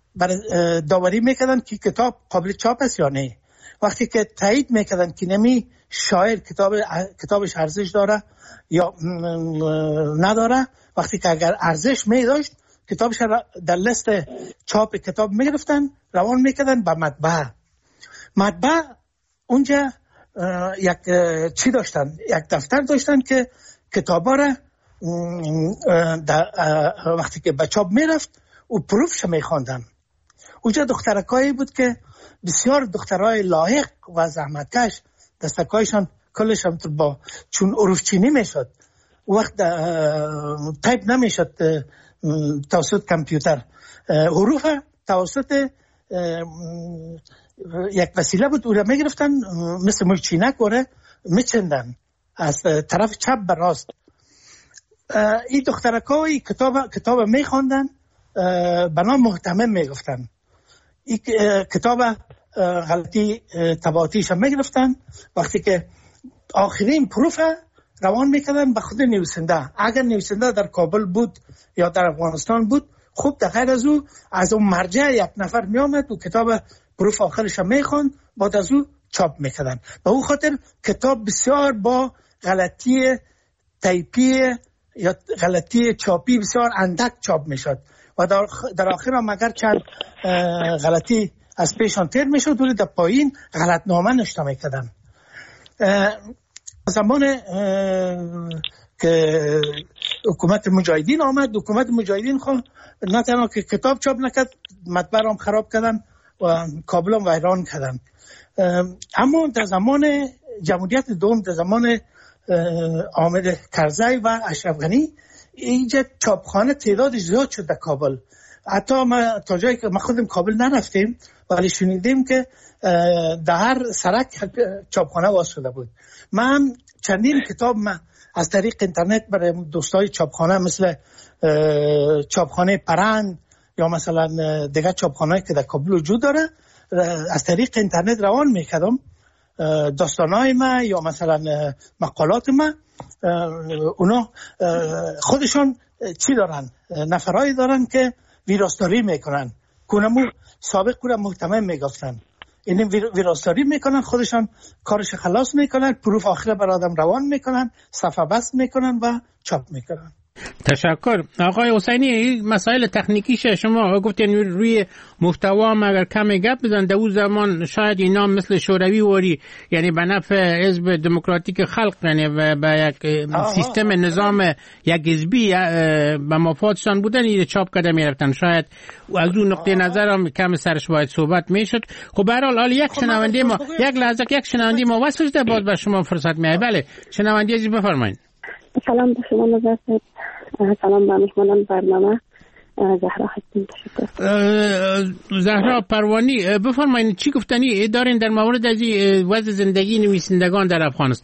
داوری میکردن که کتاب قابل چاپ است یا نه. وقتی که تایید میکردن که نمی شاعر کتابش ارزش داره یا نداره، وقتی که اگر ارزش میداشت کتابش در لیست چاپ کتاب میگرفتن روان میکردن به مطبع. اونجا یک چی داشتن، یک دفتر داشتن که کتابا را وقتی که به چاپ میرفت و پروفش میخواندن. اونجا دخترکایی بود که بسیار دخترای لایق و زحمتکش، دستکایشان کلش هم با چون حروف چینی میشد، وقت تایپ نمیشد توسط کامپیوتر، حروف توسط یک وسیله بود او را میگرفتن مثل ملچینک و میچندن از طرف چپ به راست. این دخترکای کتاب میخواندن به نام محتمم میگفتن. این کتاب غلطی طباعتیش هم میگرفتن. وقتی که آخرین پروف روان میکردن به خود نویسنده، اگر نویسنده در کابل بود یا در افغانستان بود خوب، در غیر از او از اون مرجع یک نفر میامد و کتاب پروف آخرش هم میخوان، بعد از او چاپ میکردن. به او خاطر کتاب بسیار با غلطی تایپی یا غلطی چاپی بسیار اندک چاپ میشد و در آخر هم اگر چند غلطی از پیشان تیر میشد ولی در پایین غلط نامه نوشته میکردن. زمان که حکومت مجاهدین آمد، حکومت مجاهدین خود نه تنها که کتاب چاپ نکرد، مطبع هم خراب کردن و کابل هم ویران کردن. اما در زمان جمهوریت دوم، در زمان حامد کرزی و اشرف غنی، اینجا چاپخانه تعداد زیاد شد در کابل. حتی ما تا جایی که ما خودم کابل نرفتیم ولی شنیدیم که در هر سرک چاپخانه باز شده بود. من چندین کتاب از طریق اینترنت برای دوستای چاپخانه مثل چاپخانه پرند یا مثلا دیگه چاپخانه‌ای که در کابل وجود داره از طریق اینترنت روان میکردم داستانای ما یا مثلا مقالات ما. اونا خودشان چی دارن؟ نفرایی دارن که ویراستاری میکنن، کنمو سابق کورا محتمم میگفتن، این ویراستاری میکنن، خودشان کارش خلاص میکنن، پروف آخر بر آدم روان میکنن، صفحه بست میکنن و چاپ میکنن. تشکر. آقای حسینی، مسائل تکنیکیش شما گفتین روی محتوا اگر کمی گپ بزن، در اون زمان شاید اینا مثل شوروی وری، یعنی به نفع حزب دموکراتیک خلق، یعنی به یک سیستم نظام یک حزبی به مفادشان بودن، این چاپ کرده میرفتن. شاید از اون نقطه نظر هم کم سرش باید صحبت میشد. خب به هر حال یک شنونده ما یک لحظه یک شنونده ما واسه ده باز به شما فرصت میای. بله شنونده عزیز بفرمایید. سلام به شما نظر، سلام به مهمانان برنامه. زهرا هستیم. تشکر. زهرا پروانی، بفرمایید چی گفتنی دارین در مورد از وضع زندگی نویسندگان در افغانستان؟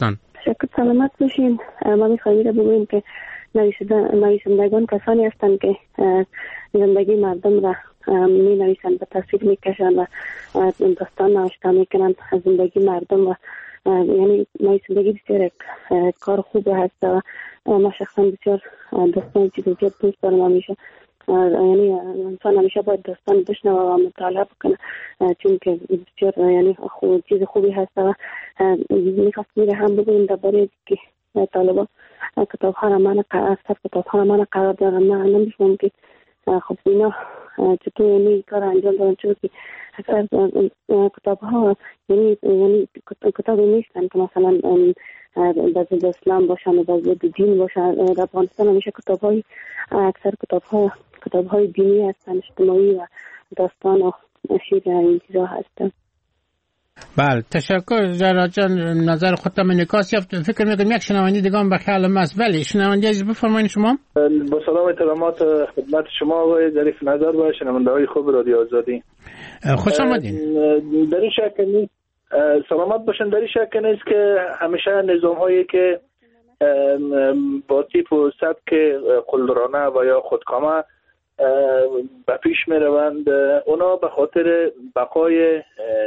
تشکر. سلامت باشین. ما میخوایم بگوییم که نویسندگان کسانی هستند که زندگی مردم را می نویسند، به تصویر می کشند و داستان نوشته می کنند از زندگی مردم. و یعنی نویسندگی بسیار کار خوب هست و ما شخصا بسیار داستان چیز زیاد دوست دارم. همیشه یعنی انسان همیشه باید داستان بشنوه و مطالعه بکنه، چون که بسیار یعنی چیز خوبی هست. و میخواستم هم بگویم درباره که طالبا کتاب‌ها را من قرار دارم. من نمی‌فهمم که خب اینا چطور این کار انجام دادن، چون که اکثر کتاب‌ها یعنی کتابی نیستن که مثلا در ضد اسلام باشن و در ضد دین باشن. در افغانستان همیشه اکثر کتاب‌های دینی هستن، اجتماعی و داستان و شعر این چیزا هستن. بله تشکر جرات جان، نظر خودتم انعکاس یافت. فکر می‌کنم یک شنونده دیگه هم به خیال است. بله شنونده عزیز بفرمایید شما. با سلام و احترامات خدمت شما و ظریف نظر و شنونده‌های خوب رادیو آزادی. خوش آمدین. در این شک نیست سلامت باشن. در این شک نیست که همیشه نظام‌هایی که با تیپ و سبک قلدرانه و یا خودکامه به پیش می‌روند، اونا به خاطر بقای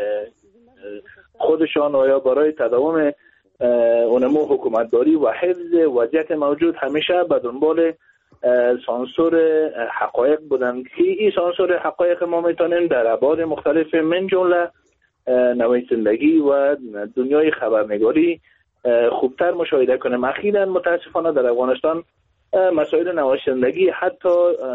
خودشان و یا برای تداوم اونمو حکومتداری و حفظ وضعیت موجود همیشه به دنبال سانسور حقایق بودن که این سانسور حقایق ما میتونیم در ابعاد مختلف من جمله نویسندگی و دنیای خبرنگاری خوبتر مشاهده کنیم. اخیراً متاسفانه در افغانستان مسائل نویسندگی حتی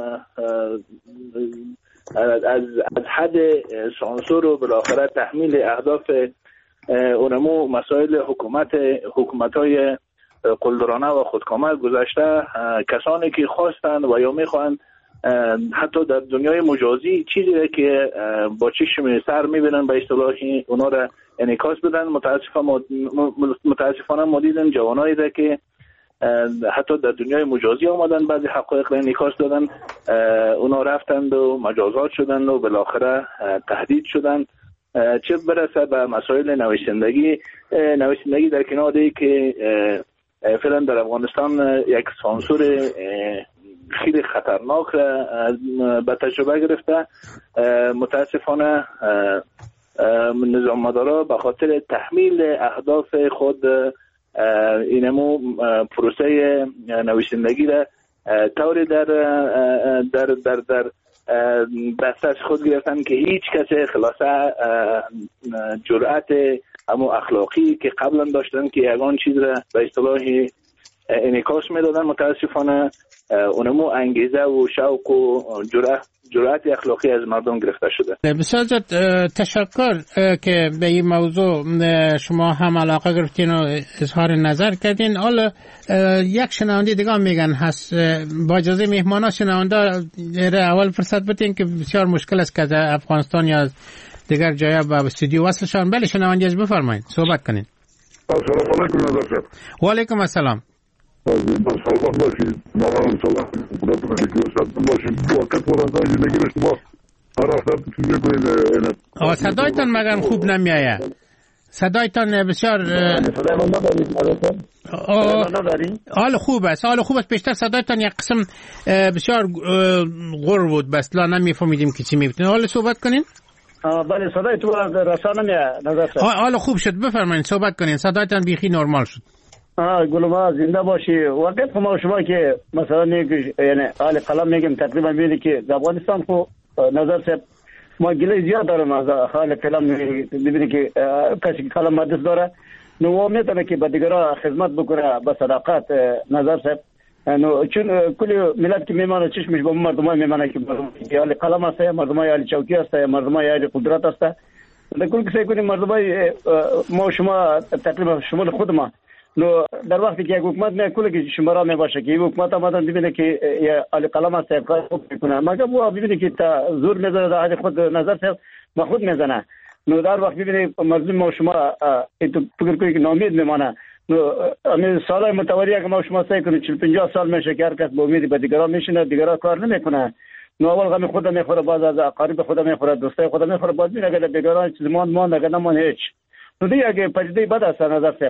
از حد سانسور و بالاخره تحمیل اهداف اونمو مسائل حکومت‌های قلدرانه و خودکامه گذشته. کسانی که خواستند و یا میخواهند حتی در دنیای مجازی چیزی که با چشم سر میبینن به اصطلاحی اونا را انعکاس بدن. متاسفانه ما دیدیم جوانایی را که حتی در دنیای مجازی آمدن بعضی حقایق را انعکاس دادن، اونا رفتند و مجازات شدند و بالاخره تهدید شدند. چه برسه به مسائل نویسندگی در کنار ای که فعلا در افغانستان یک سانسور خیلی خطرناک به تجربه گرفته. متاسفانه نظام‌مدارا به خاطر تحمیل اهداف خود اینمو پروسه نویسندگی را طوری در دستش خود گرفتن که هیچ کسی خلاصه جرأت امو اخلاقی که قبلا داشتن که یگان چیز را به اصطلاح انعکاس میدادن، متاسفانه اونمو انگیزه و شوق و جرأت اخلاقی از مردم گرفته شده. بسیار تشکر که به این موضوع شما هم علاقه گرفتین و اظهار نظر کردین. حالا یک شنونده دیگه میگن هست، با اجازه مهمانا شنونده اول فرصت بدین که بسیار مشکل است که از افغانستان یا دیگر جای به استودیو وصلشان. بله شنونده عزیز بفرمایید، صحبت کنین. السلام علیکم نظر صاحب. و علیکم السلام. سلامت باشید. نمارم سلام خدمت باشید. وقت ورزان زندگی شما هر وقت چیزی کنید. صدایتان مگر خوب نمیایه؟ صدایتان بسیار حال خوب است. بیشتر صدایتان یک قسم بسیار غر بود، بس لا نمیفهمیدیم که چی میگفتین. حالا صحبت کنین. بله صدای تو رسانه نظر صاحب. حالا خوب شد، بفرمایید صحبت کنین. صدایتان بیخی نرمال شد. گلما زنده باشی. وقت ما شما که مثلا یعنی حال قلم میگم تقریبا میبینی که در افغانستان خو نظر صاحب ما گله زیاد دارم از حال قلم. میبینی که کسی قلم مدرس داره نو میتونه که به دیگران خدمت بکنه با صداقت. نظر صاحب نو چون کل ملت که میمانه چشمش با مردمای میمانه که حال قلم هست، مردمای حال چوکی هست، مردمای حال قدرت هست. در کل کسی کنیم مردمای ما شما تقریبا شمال خود ما نو در وقتی که یک حکومت نه کل که شمارا می باشه که این حکومت آمدن ببینه که علی قلم است کار میکنه، مگر او ببینه که تا زور میزنه در خود نظر صاحب ما خود میزنه. نو در وقت ببینه مردم ما شما تو فکر کنید که ناامید میمانه. نو همین سالای متوالی که ما شما سعی کنید 40-50 سال میشه که هر کس با امید به دیگران میشینه، دیگران کار نمیکنه. نو اول غم خود میخوره، باز از اقارب خود میخوره، دوستای خود میخوره، باز میگه اگر دیگران چیز مان اگر نمان هیچ. نو دیگه اگه پدیده بد است نظر صاحب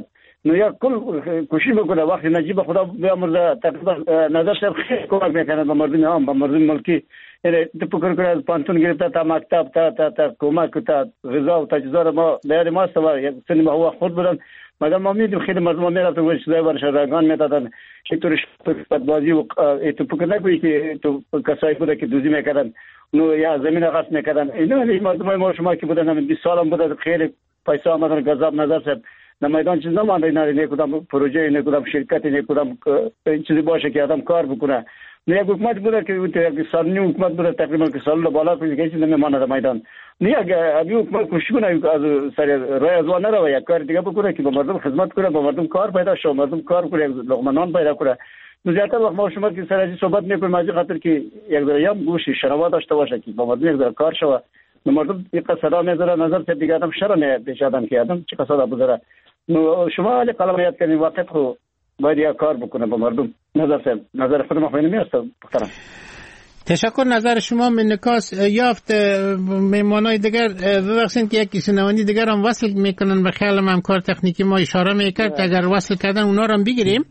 نو یا کل کوشش بکنه وقتی نجیب خدا بیامرزه تقریبا نظر صاحب خیلی کمک میکنه به مردم عام، به مردم ملکی. یعنی تو فکر کنه از پانتون گرفته تا مکتب تا کمک تا غذا و تجهیزات ما در ما است و یک سنی ما خود بودن. مگر ما میدیم خیلی مردم میرفتن و چیزای برش رگان میدادن اینطوری بازی و تو فکر نکنی که تو کسایی بوده که دوزی میکردن نو یا زمین غصب میکردن. اینا مردم ما شما که بودن همین 20 سال هم بوده خیلی پیسه آمدن گذاب نظر صاحب نمایدان چیز نمانده. نه کدام پروژه نه کدام شرکت نه کدام چیزی باشه که آدم کار بکنه. نه یک حکومت بوده که یک سال نیم حکومت بوده تقریبا که سال بالا کنه که چیزی نمیمانه میدان. نه اگه ابی حکومت کوشش کنه از سر راه از وانه رو یک کار دیگه بکنه که به مردم خدمت کنه، به مردم کار پیدا شه، مردم کار کنه، لقمه نان پیدا کنه. زیاتر وقت ما شما که سر از صحبت میکنیم از خاطر که یک ذره گوشی شنوا داشته باشه که با مردم یک ذره کار شه. مردم یک صدا میذاره نظر ته دیگه آدم شرم پیش آدم که آدم چه صدا بذاره. شما علی قلم یاد کنید وقت خو باید یک کار بکنه با مردم. نظر خود ما فهمی میست محترم. تشکر. نظر شما من نکاس یافت. میمانای دیگر ببخشید که یک شنوندی دیگر هم وصل میکنن به خیالم هم کار تکنیکی ما اشاره میکرد اگر وصل کردن اونا رو هم بگیریم.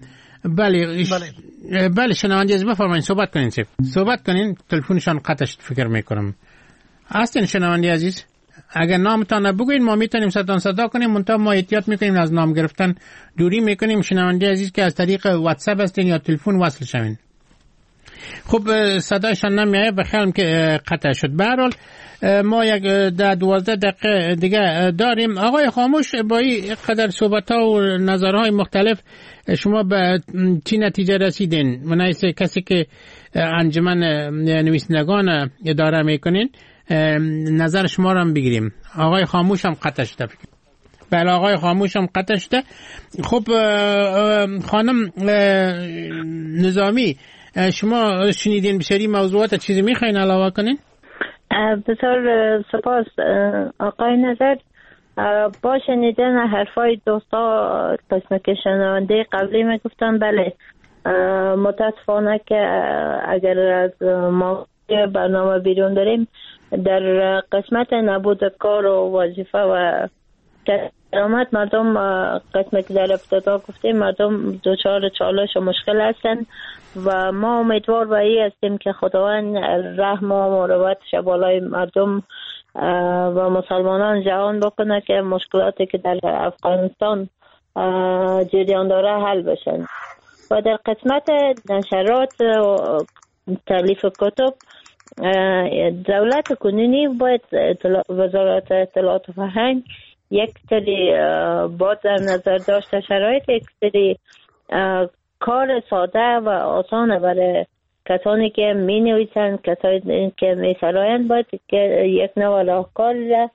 بله شنوندی از بفرمایید صحبت کنین. صحبت کنین تلفنشان قطع شد فکر میکنم. هستین شنوندی عزیز؟ اگر نامتان بگوین ما میتونیم صدا کنیم، منتها ما احتیاط میکنیم از نام گرفتن دوری میکنیم. شنوندی عزیز که از طریق واتساپ هستین یا تلفن وصل شوین. خب صدایشان نمیایه بخیالم که قطع شد. به هر حال ما یک 12 دقیقه دیگه داریم. آقای خاموش با این قدر صحبت ها و نظرهای مختلف شما به چی نتیجه رسیدین؟ منایسه کسی که انجمن نویسندگان اداره میکنین نظر شما رو هم بگیریم. آقای خاموش هم قطع شده. بله آقای خاموش هم قطع شده. خب خانم نظامی شما شنیدین بسیاری موضوعات چیزی میخواین علاوه کنین؟ بسیار سپاس آقای نظر. با شنیدن حرفای دوستا قسم که شنونده قبلی میگفتن بله متاسفانه که اگر از ما برنامه بیرون داریم در قسمت نبود کار و وظیفه و درآمد مردم قسم که در ابتدا گفتیم مردم دچار چالش و مشکل هستند و ما امیدوار به این هستیم که خداوند رحم و مروتش بالای مردم و مسلمانان جهان بکنه که مشکلاتی که در افغانستان جریان داره حل بشن. و در قسمت نشرات و تالیف کتب دولت کنونی باید وزارت اطلاعات و فرهنگ یک سری باید در نظر داشته شرایط یک سری کار ساده و آسان برای کسانی که می نویسند کسانی که می سرایند باید که یک نوع راهکار را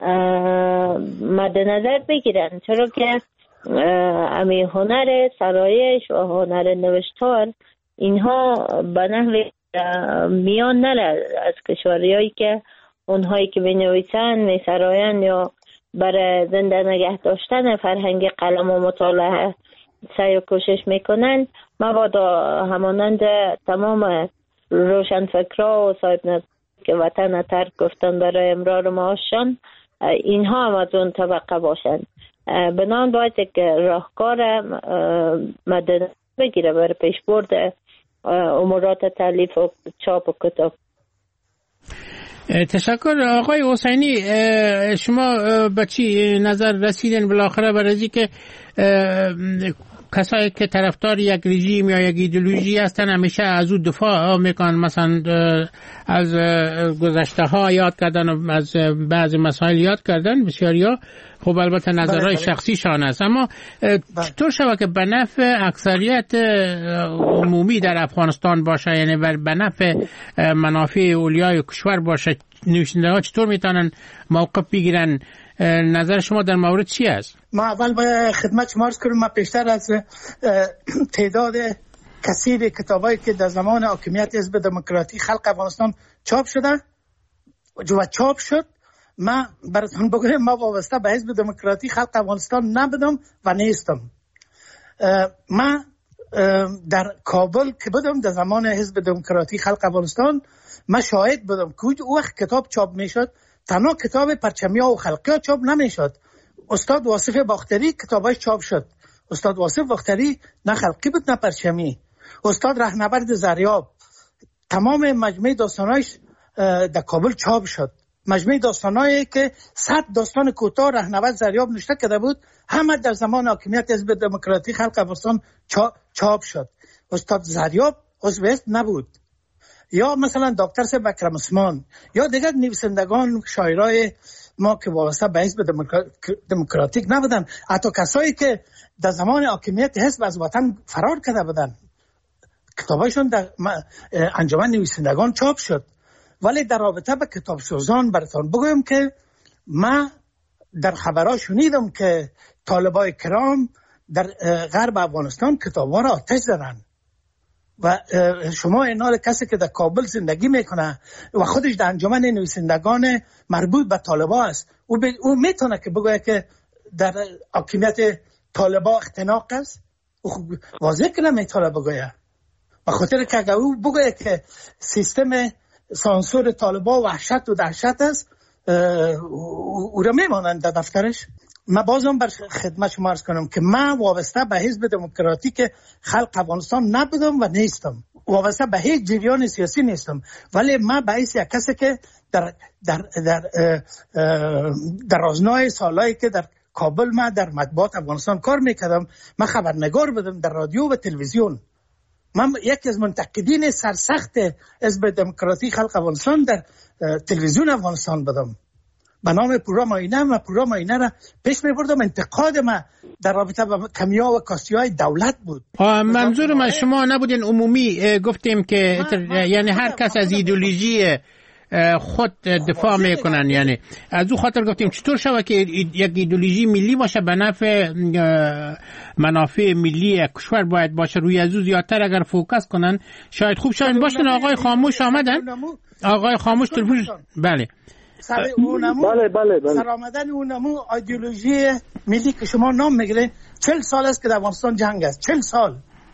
مد نظر بگیرند، چرا که امی هنر سرایش و هنر نوشتار اینها به نحو میان نره از کشوریایی که اونهایی که می نویسند می سرایند یا برای زنده نگه داشتن فرهنگ قلم و مطالعه سعی و کوشش میکنند. مبادا همانند تمام روشنفکرها و صاحب نظر که وطن ترک گفتن برای امرار معاششان اینها هم از اون طبقه باشند. بنان باید یک راهکار مدنظر بگیره برای پیشبرد امورات تالیف و چاپ و کتاب. تشکر. آقای حسینی شما به چی نظر رسیدین بالاخره برای که کسایی که طرفدار یک رژیم یا یک ایدئولوژی هستن همیشه از او دفاع میکنن، مثلا از گذشته ها یاد کردن و از بعضی مسائل یاد کردن بسیاریا. خب البته نظرهای شخصی شان است، اما چطور شود که به نفع اکثریت عمومی در افغانستان باشه، یعنی به نفع منافع اولیای کشور باشه؟ نویسنده‌ها چطور میتونن موقف بگیرن؟ نظر شما در مورد چی است؟ ما اول باید خدمت شما عرض کنم ما پیشتر از تعداد کثیر کتابایی که در زمان حاکمیت حزب دموکراتی خلق افغانستان چاپ شده و چاپ شد، ما براتون بگم ما وابسته به حزب دموکراتی خلق افغانستان نبودم و نیستم. ما در کابل که بودم در زمان حزب دموکراتی خلق افغانستان ما شاهد بودم که او وقت کتاب چاپ میشد تنها کتاب پرچمیا و خلقیا چاپ نمیشد. استاد واصف باختری کتابش چاپ شد، استاد واصف بختری نه خلقی بود نه پرچمی. استاد رهنورد زریاب تمام مجموعه داستانایش در کابل چاپ شد. مجموعه داستانایی که 100 داستان کوتاه رهنورد زریاب نوشته کرده بود همه در زمان حاکمیت حزب دموکراتیک خلق افغانستان چاپ شد. استاد زریاب عضو حزب نبود. یا مثلا دکتر صاحب اکرم عثمان یا دیگر نویسندگان شاعرای ما که وابسته به حزب دموکراتیک نبودن، حتی کسایی که در زمان حاکمیت حزب از وطن فرار کرده بودن کتابایشون در انجمن نویسندگان چاپ شد. ولی در رابطه به کتاب سوزان براتون بگویم که ما در خبرها شنیدم که طالبای کرام در غرب افغانستان کتاب‌ها را آتش زدن و شما اینال کسی که در کابل زندگی میکنه و خودش در انجمن نویسندگان مربوط به طالبا است، او میتونه که بگوید که در حاکمیت طالبا اختناق است؟ واضح که نمیتونه بگوید. به خاطر که اگر او بگوید که سیستم سانسور طالبا وحشت و دهشت است، او را میمانند در دفترش. من بازم بر خدمت شما عرض کنم که من وابسته به حزب دموکراتیک خلق افغانستان نبودم و نیستم، وابسته به هیچ جریان سیاسی نیستم، ولی من به حیث یک کسی که در آزنای سالایی که در کابل من در مطبوعات افغانستان کار میکردم، من خبرنگار بودم در رادیو و تلویزیون. من یکی از منتقدین سرسخت حزب دموکراتیک خلق افغانستان در تلویزیون افغانستان بودم. به نام پروگرام آینه و پروگرام آینه را پیش می‌بردم. انتقاد ما در رابطه با کمیا و کاستی‌های دولت بود. منظور ما شما نبودین عمومی گفتیم که یعنی هر کس از ایدئولوژی خود دفاع میکنن، یعنی از او خاطر گفتیم چطور شود که یک ایدئولوژی ملی باشه به نفع منافع ملی کشور باید باشه، روی از او زیادتر اگر فوکس کنن شاید خوب شاید باشن. آقای خاموش آمدن. آقای خاموش تلفن. بله سر آمدن اونمو ایدئولوژی ملی که شما نام میگیرین 40 سال است که در افغانستان جنگ است. 40 سال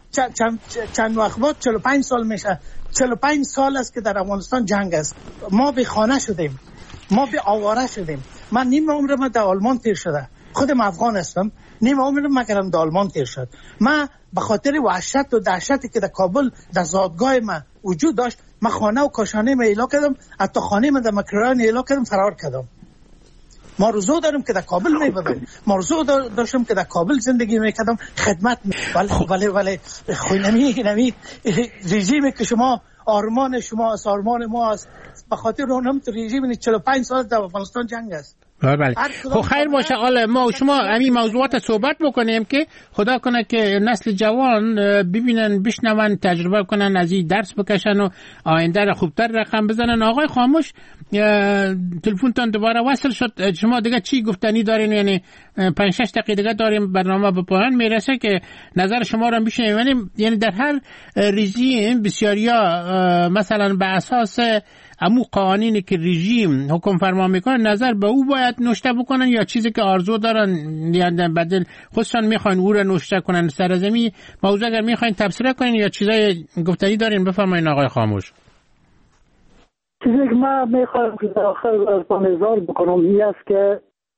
چند وقت بعد 45 سال میشه. 45 سال است که در افغانستان جنگ است. ما به خانه شدیم، ما به آواره شدیم. من نیم عمر ما در آلمان تیر شده، خودم افغان هستم، نیم عمر ما کردم در آلمان تیر شد. من به خاطر وحشت و دهشتی که در کابل در زادگاه ما وجود داشت، من خانه و کاشانه ما ایلا کردم، حتی خانه ما در مکران ایلا کردم، فرار کردم. ما روزو دارم که در کابل میبودم، ما روزو داشتم که در کابل زندگی میکردم، خدمت ولی نمی رژیمی که شما آرمان شما است، آرمان ما است، به خاطر اونم تو رژیم 45 سال در افغانستان جنگ است. بله. خب خیر باشه. حالا ما و شما همین موضوعات صحبت بکنیم که خدا کنه که نسل جوان ببینن، بشنون، تجربه کنن، از این درس بکشن و آینده را خوبتر رقم بزنن. آقای خاموش تلفنتان دوباره وصل شد. شما دیگه چی گفتنی دارین؟ یعنی 5-6 دقیقه دیگه داریم برنامه به پایان میرسه که نظر شما را بشنویم. یعنی در هر رژیم بسیاریا مثلا به اساس امو قوانینی که رژیم حکم فرما میکنه نظر به او باید نوشته بکنن یا چیزی که آرزو دارن یعنی بدل خودشان میخواین او را نوشته کنن. سرزمی موضوع اگر میخواین تبصره کنین یا چیزای گفتنی دارین بفرمایید آقای خاموش. چیزی که من میخوایم که در آخر پانیزار بکنم این است که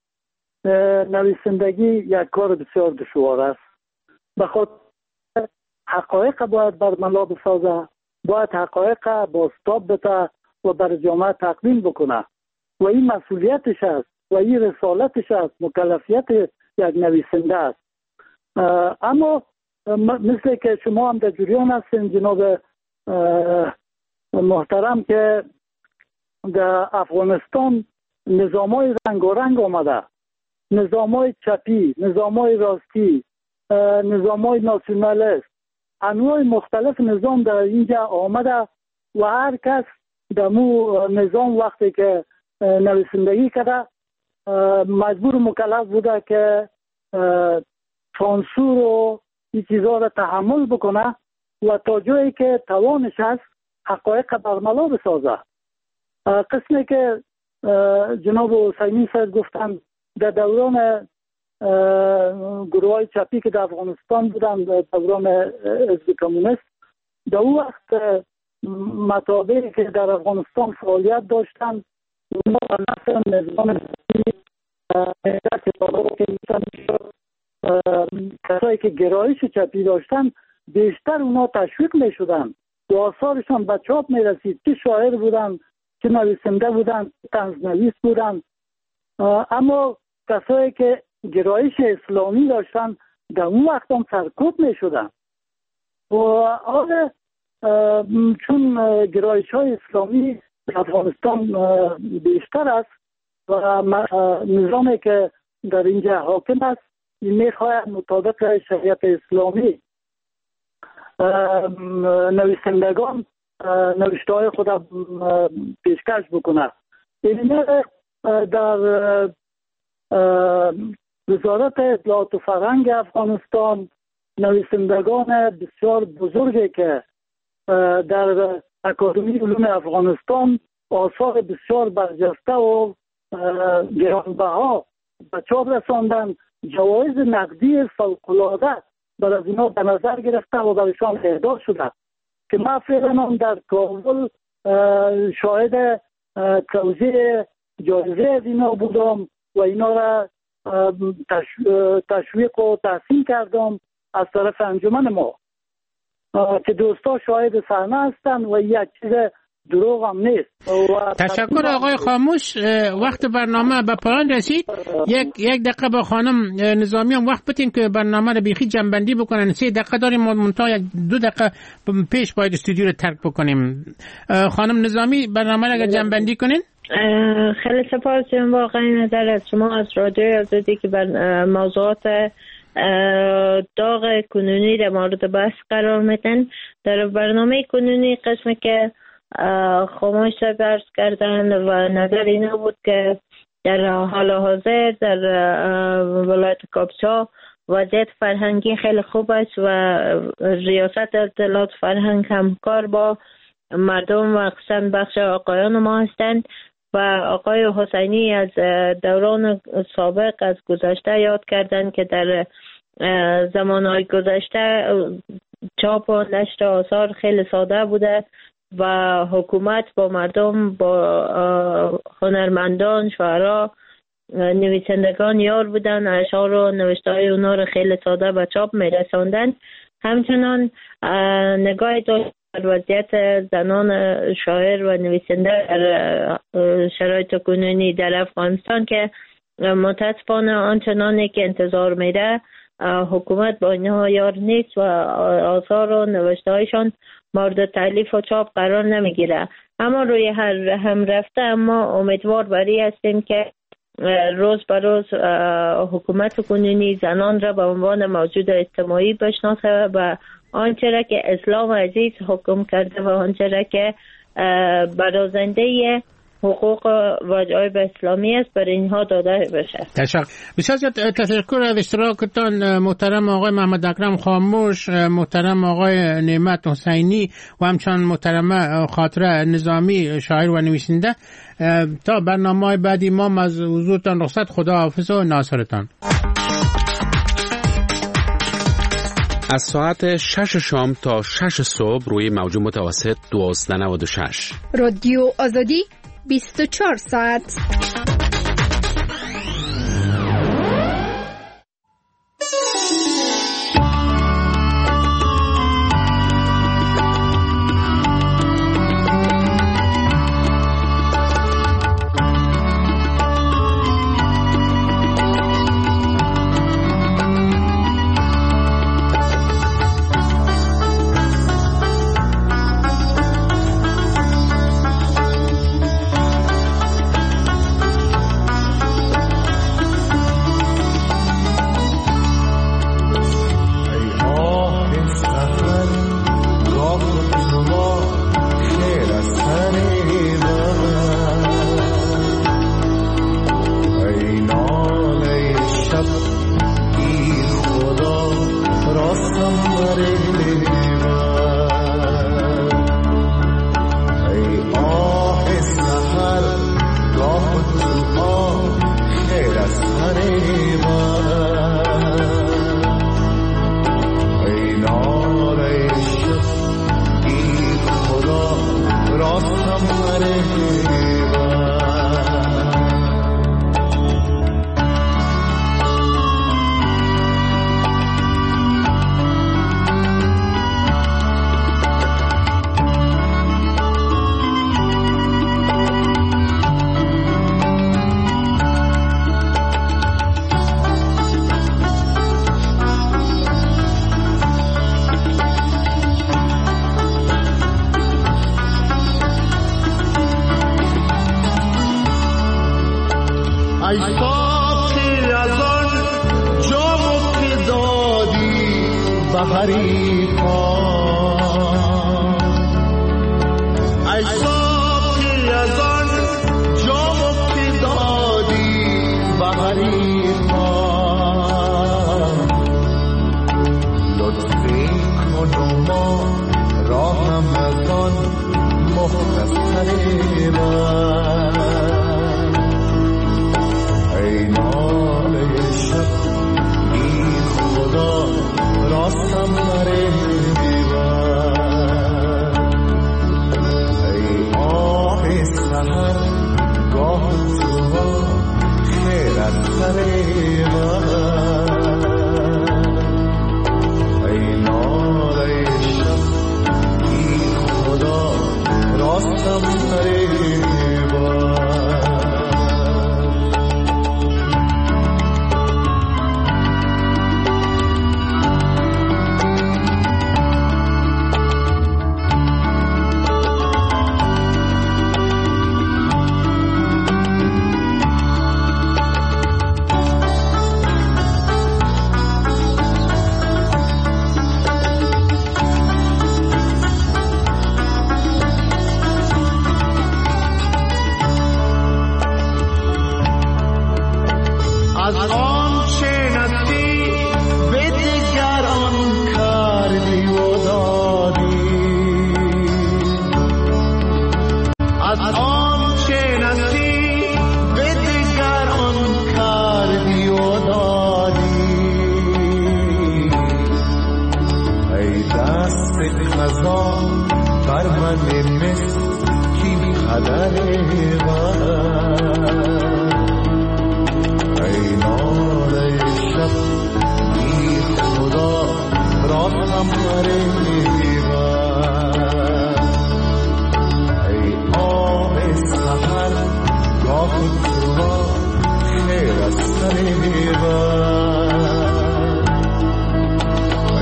نویسندگی یک کار بسیار دشوار است. بخاطر حقایق باید برملا بسازه، باید حقایق بازتاب بده و بر جامعه تقدیم بکنه و این مسئولیتش است و این رسالتش است، مکلفیت یک نویسنده است. اما مثل که شما هم در جریان هستین جناب محترم که در افغانستان نظامای رنگارنگ آمده، نظامای چپی، نظامای راستی، نظامای ناسیونالیست، انواع مختلف نظام در اینجا آمده و هر کس در مو نظام وقتی که نویسندگی کرده مجبور مکلف بوده که سانسور و این چیزها را تحمل بکنه و تا جایی که توانش هست حقایق برملا بسازه. قسمی که جناب حسینی صاحب گفتن در دوران گروه های چپی که در افغانستان بودن، در دوران حزب کمونیست، در اون وقت مطابقی که در افغانستان فعالیت داشتن اونا نفس نظام که کسایی که گرایش چپی داشتن بیشتر اونا تشویق می شدن و آثارشان به چاپ می رسید، که شاعر بودن، که نویسنده بودن، طنزنویس بودن. اما کسایی که گرایش اسلامی داشتن در اون وقت هم سرکوب می شدن. و حال چون گرایش های اسلامی در افغانستان بیشتر است و نظامی که در اینجا حاکم است میخواهد مطابق شریعت اسلامی نویسندگان نوشته های خود پیشکش بکنه. این در وزارت اطلاعات و فرهنگ افغانستان نویسندگان بسیار بزرگی که در اکادمی علوم افغانستان آثار بسیار برجسته و گرانبها به چاپ رساندن، جوایز نقدی فوق‌العاده بر از اینا به نظر گرفته و برشان اهدا شده که من فعلا در کابل شاهد توزیع جایزه از اینا بودم و اینا را تشویق و تحسین کردم از طرف انجمن ما که دوستا شاهد صحنه هستن و یک چیز دروغ هم نیست. تشکر آقای خاموش. وقت برنامه به پایان رسید. یک دقیقه با خانم نظامی هم وقت بتین که برنامه رو بیخی جنبندی بکنن. 3 دقیقه داریم، منتها 2 دقیقه پیش باید استودیو رو ترک بکنیم. خانم نظامی برنامه رو اگر جنبندی کنین. خیلی سپاس واقعا نظر از شما از رادیو آزادی که بر موضوعات داغ کنونی در مورد بحث قرار میدن. در برنامه کنونی قسمی که خاموش درس کردن و نظر اینا بود که در حال حاضر در ولایت کاپچا وضعیت فرهنگی خیلی خوب است و ریاست اطلاعات فرهنگ همکار با مردم و خصوصا بخش آقایان ما هستند و آقای حسینی از دوران سابق از گذشته یاد کردند که در زمانهای گذشته چاپ و نشر آثار خیلی ساده بوده و حکومت با مردم، با هنرمندان، شاعران، نویسندگان یار بودن، اشعار و نوشته های اونا رو خیلی ساده به چاپ میرساندن. همچنان نگاه داشت بر وضعیت زنان شاعر و نویسنده در شرایط کنونی در افغانستان که متاسفانه آنچنانی که انتظار میده حکومت با اینها یار نیست و آثار و نوشته هایشان مورد تألیف و چاپ قرار نمیگیره. اما روی هر هم رفته اما امیدوار بری هستیم که روز به روز حکومت کنونی زنان را به عنوان موجود اجتماعی بشناسه و آنچه را که اسلام عزیز حکم کرده و آنچه را که برازنده حقوق و جایب اسلامی است بر اینها داده بشه. بسیار تشکر از اشتراکتان محترم آقای محمد اکرم خاموش، محترم آقای نعمت حسینی و همچنان محترم خاطره نظامی شاعر و نویسنده. تا برنامه بعدی ما از حضورتان رخصت. خدا حافظ و ناصرتان. از ساعت 6 شام تا 6 صبح روی موج متوسط 1296 رادیو آزادی 24 ساعت. ای ساقی از آن جامو که دادی به حریفان، ای ساقی از آن جامو که دادی به حریفان، لطفی کن و ما راهم از آن مختصر من، ای ناله شب بی خدا راستم بره بیبر، ای آه سحر گاه تو خیرت سر من، ای ناله شب بی خدا راستم بره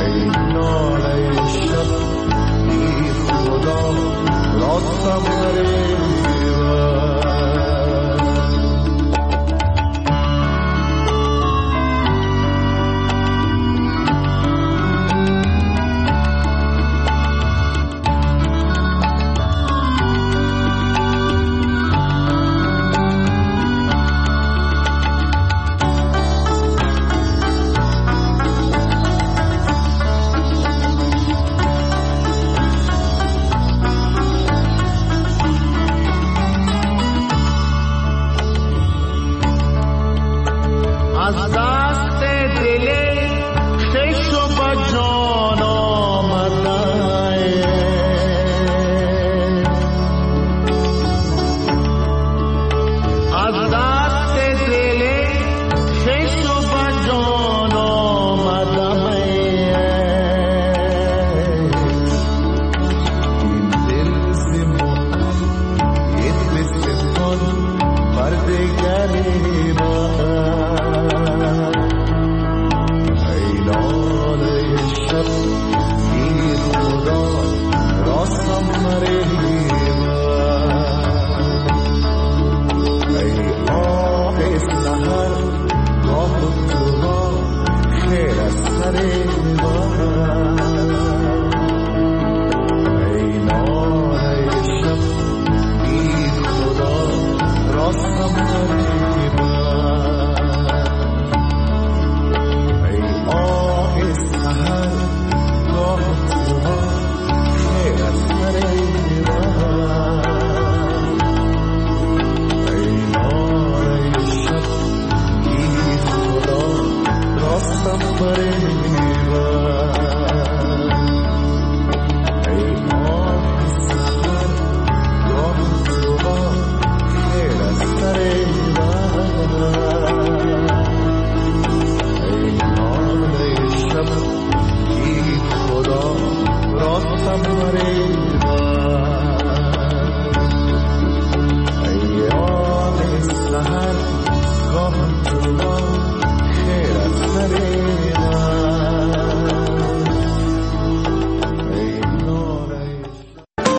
Somebody